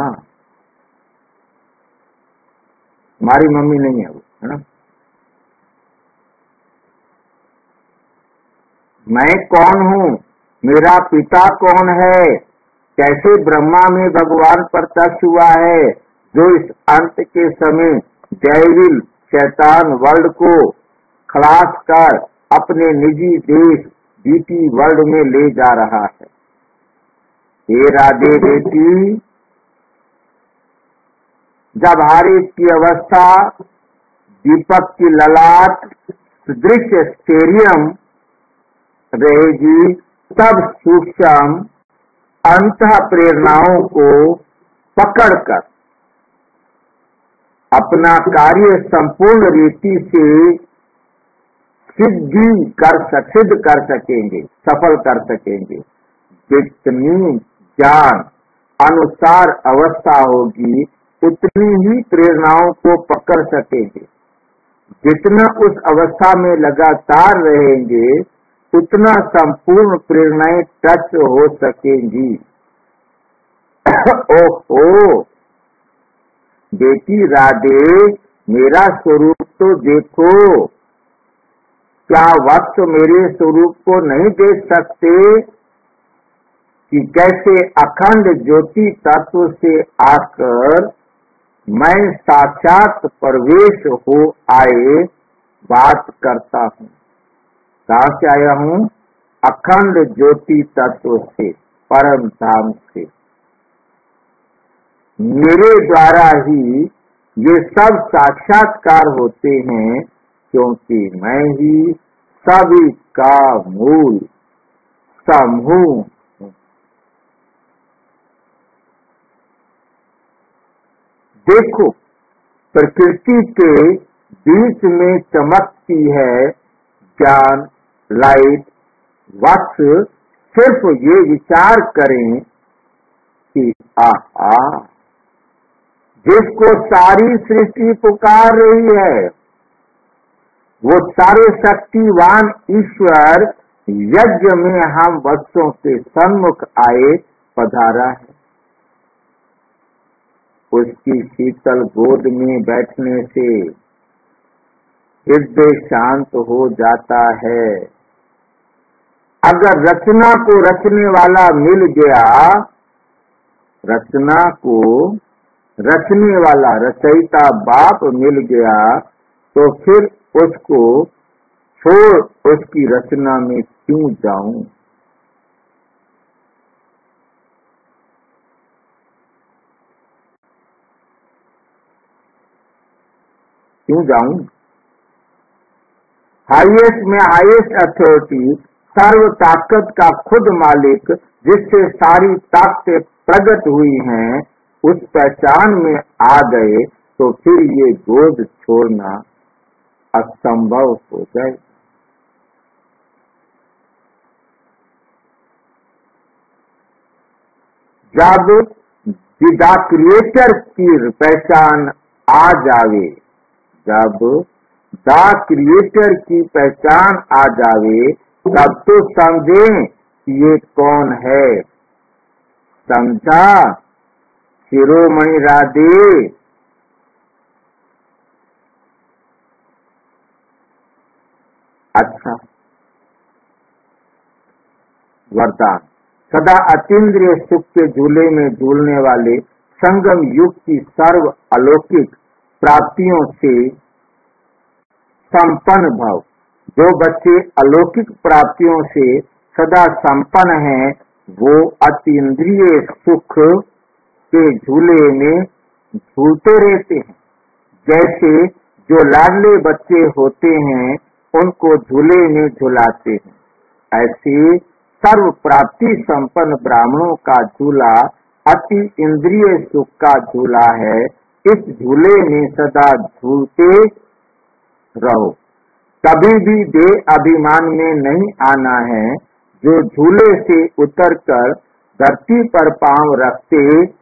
हमारी मम्मी नहीं है वो, है ना। मैं कौन हूँ, मेरा पिता कौन है, कैसे ब्रह्मा में भगवान प्रत्यक्ष हुआ है, जो इस अंत के समय डेविल शैतान वर्ल्ड को खलास कर अपने निजी देश बीटी वर्ल्ड में ले जा रहा है। हे राधे बेटी, जब हर एक की अवस्था दीपक की ललाट सदृश स्टेरियम रहेगी, तब सूक्ष्म अंतः प्रेरणाओं को पकड़कर अपना कार्य संपूर्ण रीति से सिद्ध कर सकेंगे, सफल कर सकेंगे। जितनी ज्ञान अनुसार अवस्था होगी उतनी ही प्रेरणाओं को पकड़ सकेंगे। जितना उस अवस्था में लगातार रहेंगे उतना संपूर्ण प्रेरणाएं टच हो सकेंगी। ओहो बेटी राधे, मेरा स्वरूप तो देखो। क्या वक्त मेरे स्वरूप को नहीं देख सकते कि कैसे अखंड ज्योति तत्व से आकर मैं साक्षात प्रवेश हो आए बात करता हूँ। कहाँ से आया हूँ? अखंड ज्योति तत्व से, परम धाम से। मेरे द्वारा ही ये सब साक्षात्कार होते हैं, क्योंकि मैं ही सभी का मूल समूह हूँ। देखो, प्रकृति के बीच में चमकती है ज्ञान, लाइट, वक्स। सिर्फ ये विचार करें कि आहा, जिसको सारी सृष्टि पुकार रही है, वो सारे शक्तिवान ईश्वर यज्ञ में हम बच्चों के सन्मुख आए पधारा है। उसकी शीतल गोद में बैठने से हृदय शांत हो जाता है। अगर रचना को रचने वाला मिल गया, रचना को रचने वाला रचयिता बाप मिल गया, तो फिर उसको छोड़ उसकी रचना में क्यों जाऊं? क्यों जाऊं? हाईएस्ट में हाईएस्ट अथॉरिटी, सर्व ताकत का खुद मालिक, जिससे सारी ताकतें प्रकट हुई हैं, उस पहचान में आ गए तो फिर ये गोद छोड़ना असंभव हो जाए। जब विदा क्रिएटर की पहचान आ जावे, जब द क्रिएटर की पहचान आ जावे, तब तो समझें कि ये कौन है। समझा शिरोमणि राधे। अच्छा, वरदान। सदा अतीन्द्रिय सुख के झूले में झूलने वाले संगम युग की सर्व अलौकिक प्राप्तियों से संपन्न भव। जो बच्चे अलौकिक प्राप्तियों से सदा संपन्न हैं, वो अतीन्द्रिय सुख के झूले में झूलते रहते हैं। जैसे जो लाडले बच्चे होते हैं, उनको झूले में झुलाते हैं, ऐसे सर्व प्राप्ति संपन्न ब्राह्मणों का झूला अति इंद्रिय सुख का झूला है। इस झूले में सदा झूलते रहो। कभी भी देह अभिमान में नहीं आना है। जो झूले से उतरकर धरती पर पांव रखते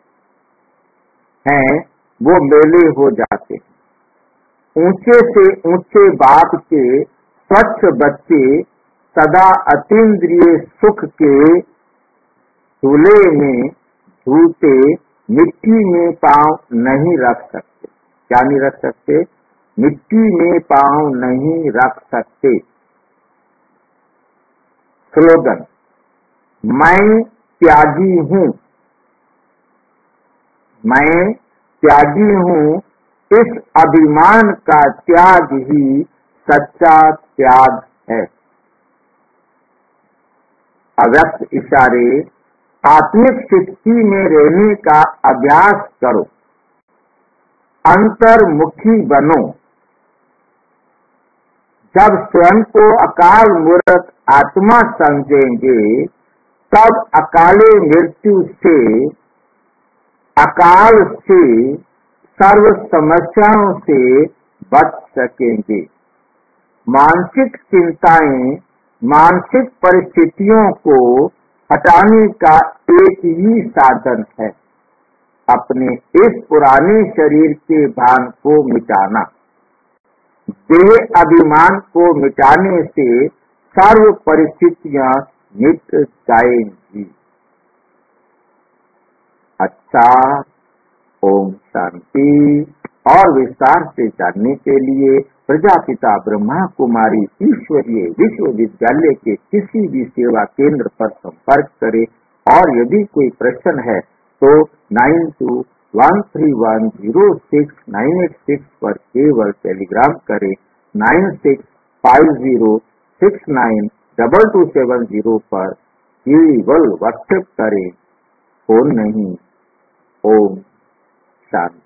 हैं, वो मेले हो जाते हैं। ऊंचे से ऊंचे बाप के स्वच्छ बच्चे सदा अतीन्द्रिय सुख के झूले में झूलते मिट्टी में पांव नहीं रख सकते। क्या नहीं रख सकते? मिट्टी में पांव नहीं रख सकते। स्लोगन। मैं त्यागी हूँ, मैं त्यागी हूँ। इस अभिमान का त्याग ही सच्चा त्याग है। अव्यक्त इशारे। आत्मिक स्थिति में रहने का अभ्यास करो। अंतर्मुखी बनो। जब स्वयं को अकाल मूर्त आत्मा समझेंगे, तब अकाले मृत्यु से, अकाल से, सर्व समस्याओं से बच सकेंगे। मानसिक चिंताएं, मानसिक परिस्थितियों को हटाने का एक ही साधन है, अपने इस पुराने शरीर के भान को मिटाना। देह अभिमान को मिटाने से सर्व परिस्थितियां मिट जाएंगी। अच्छा, ओम शांति। और विस्तार से जानने के लिए प्रजापिता ब्रह्मा कुमारी ईश्वरीय विश्वविद्यालय के किसी भी सेवा केंद्र पर संपर्क करें। और यदि कोई प्रश्न है तो 9213106986 पर केवल टेलीग्राम करें। 9650692270 पर केवल व्हाट्सएप करें, फोन नहीं। ओम शांति।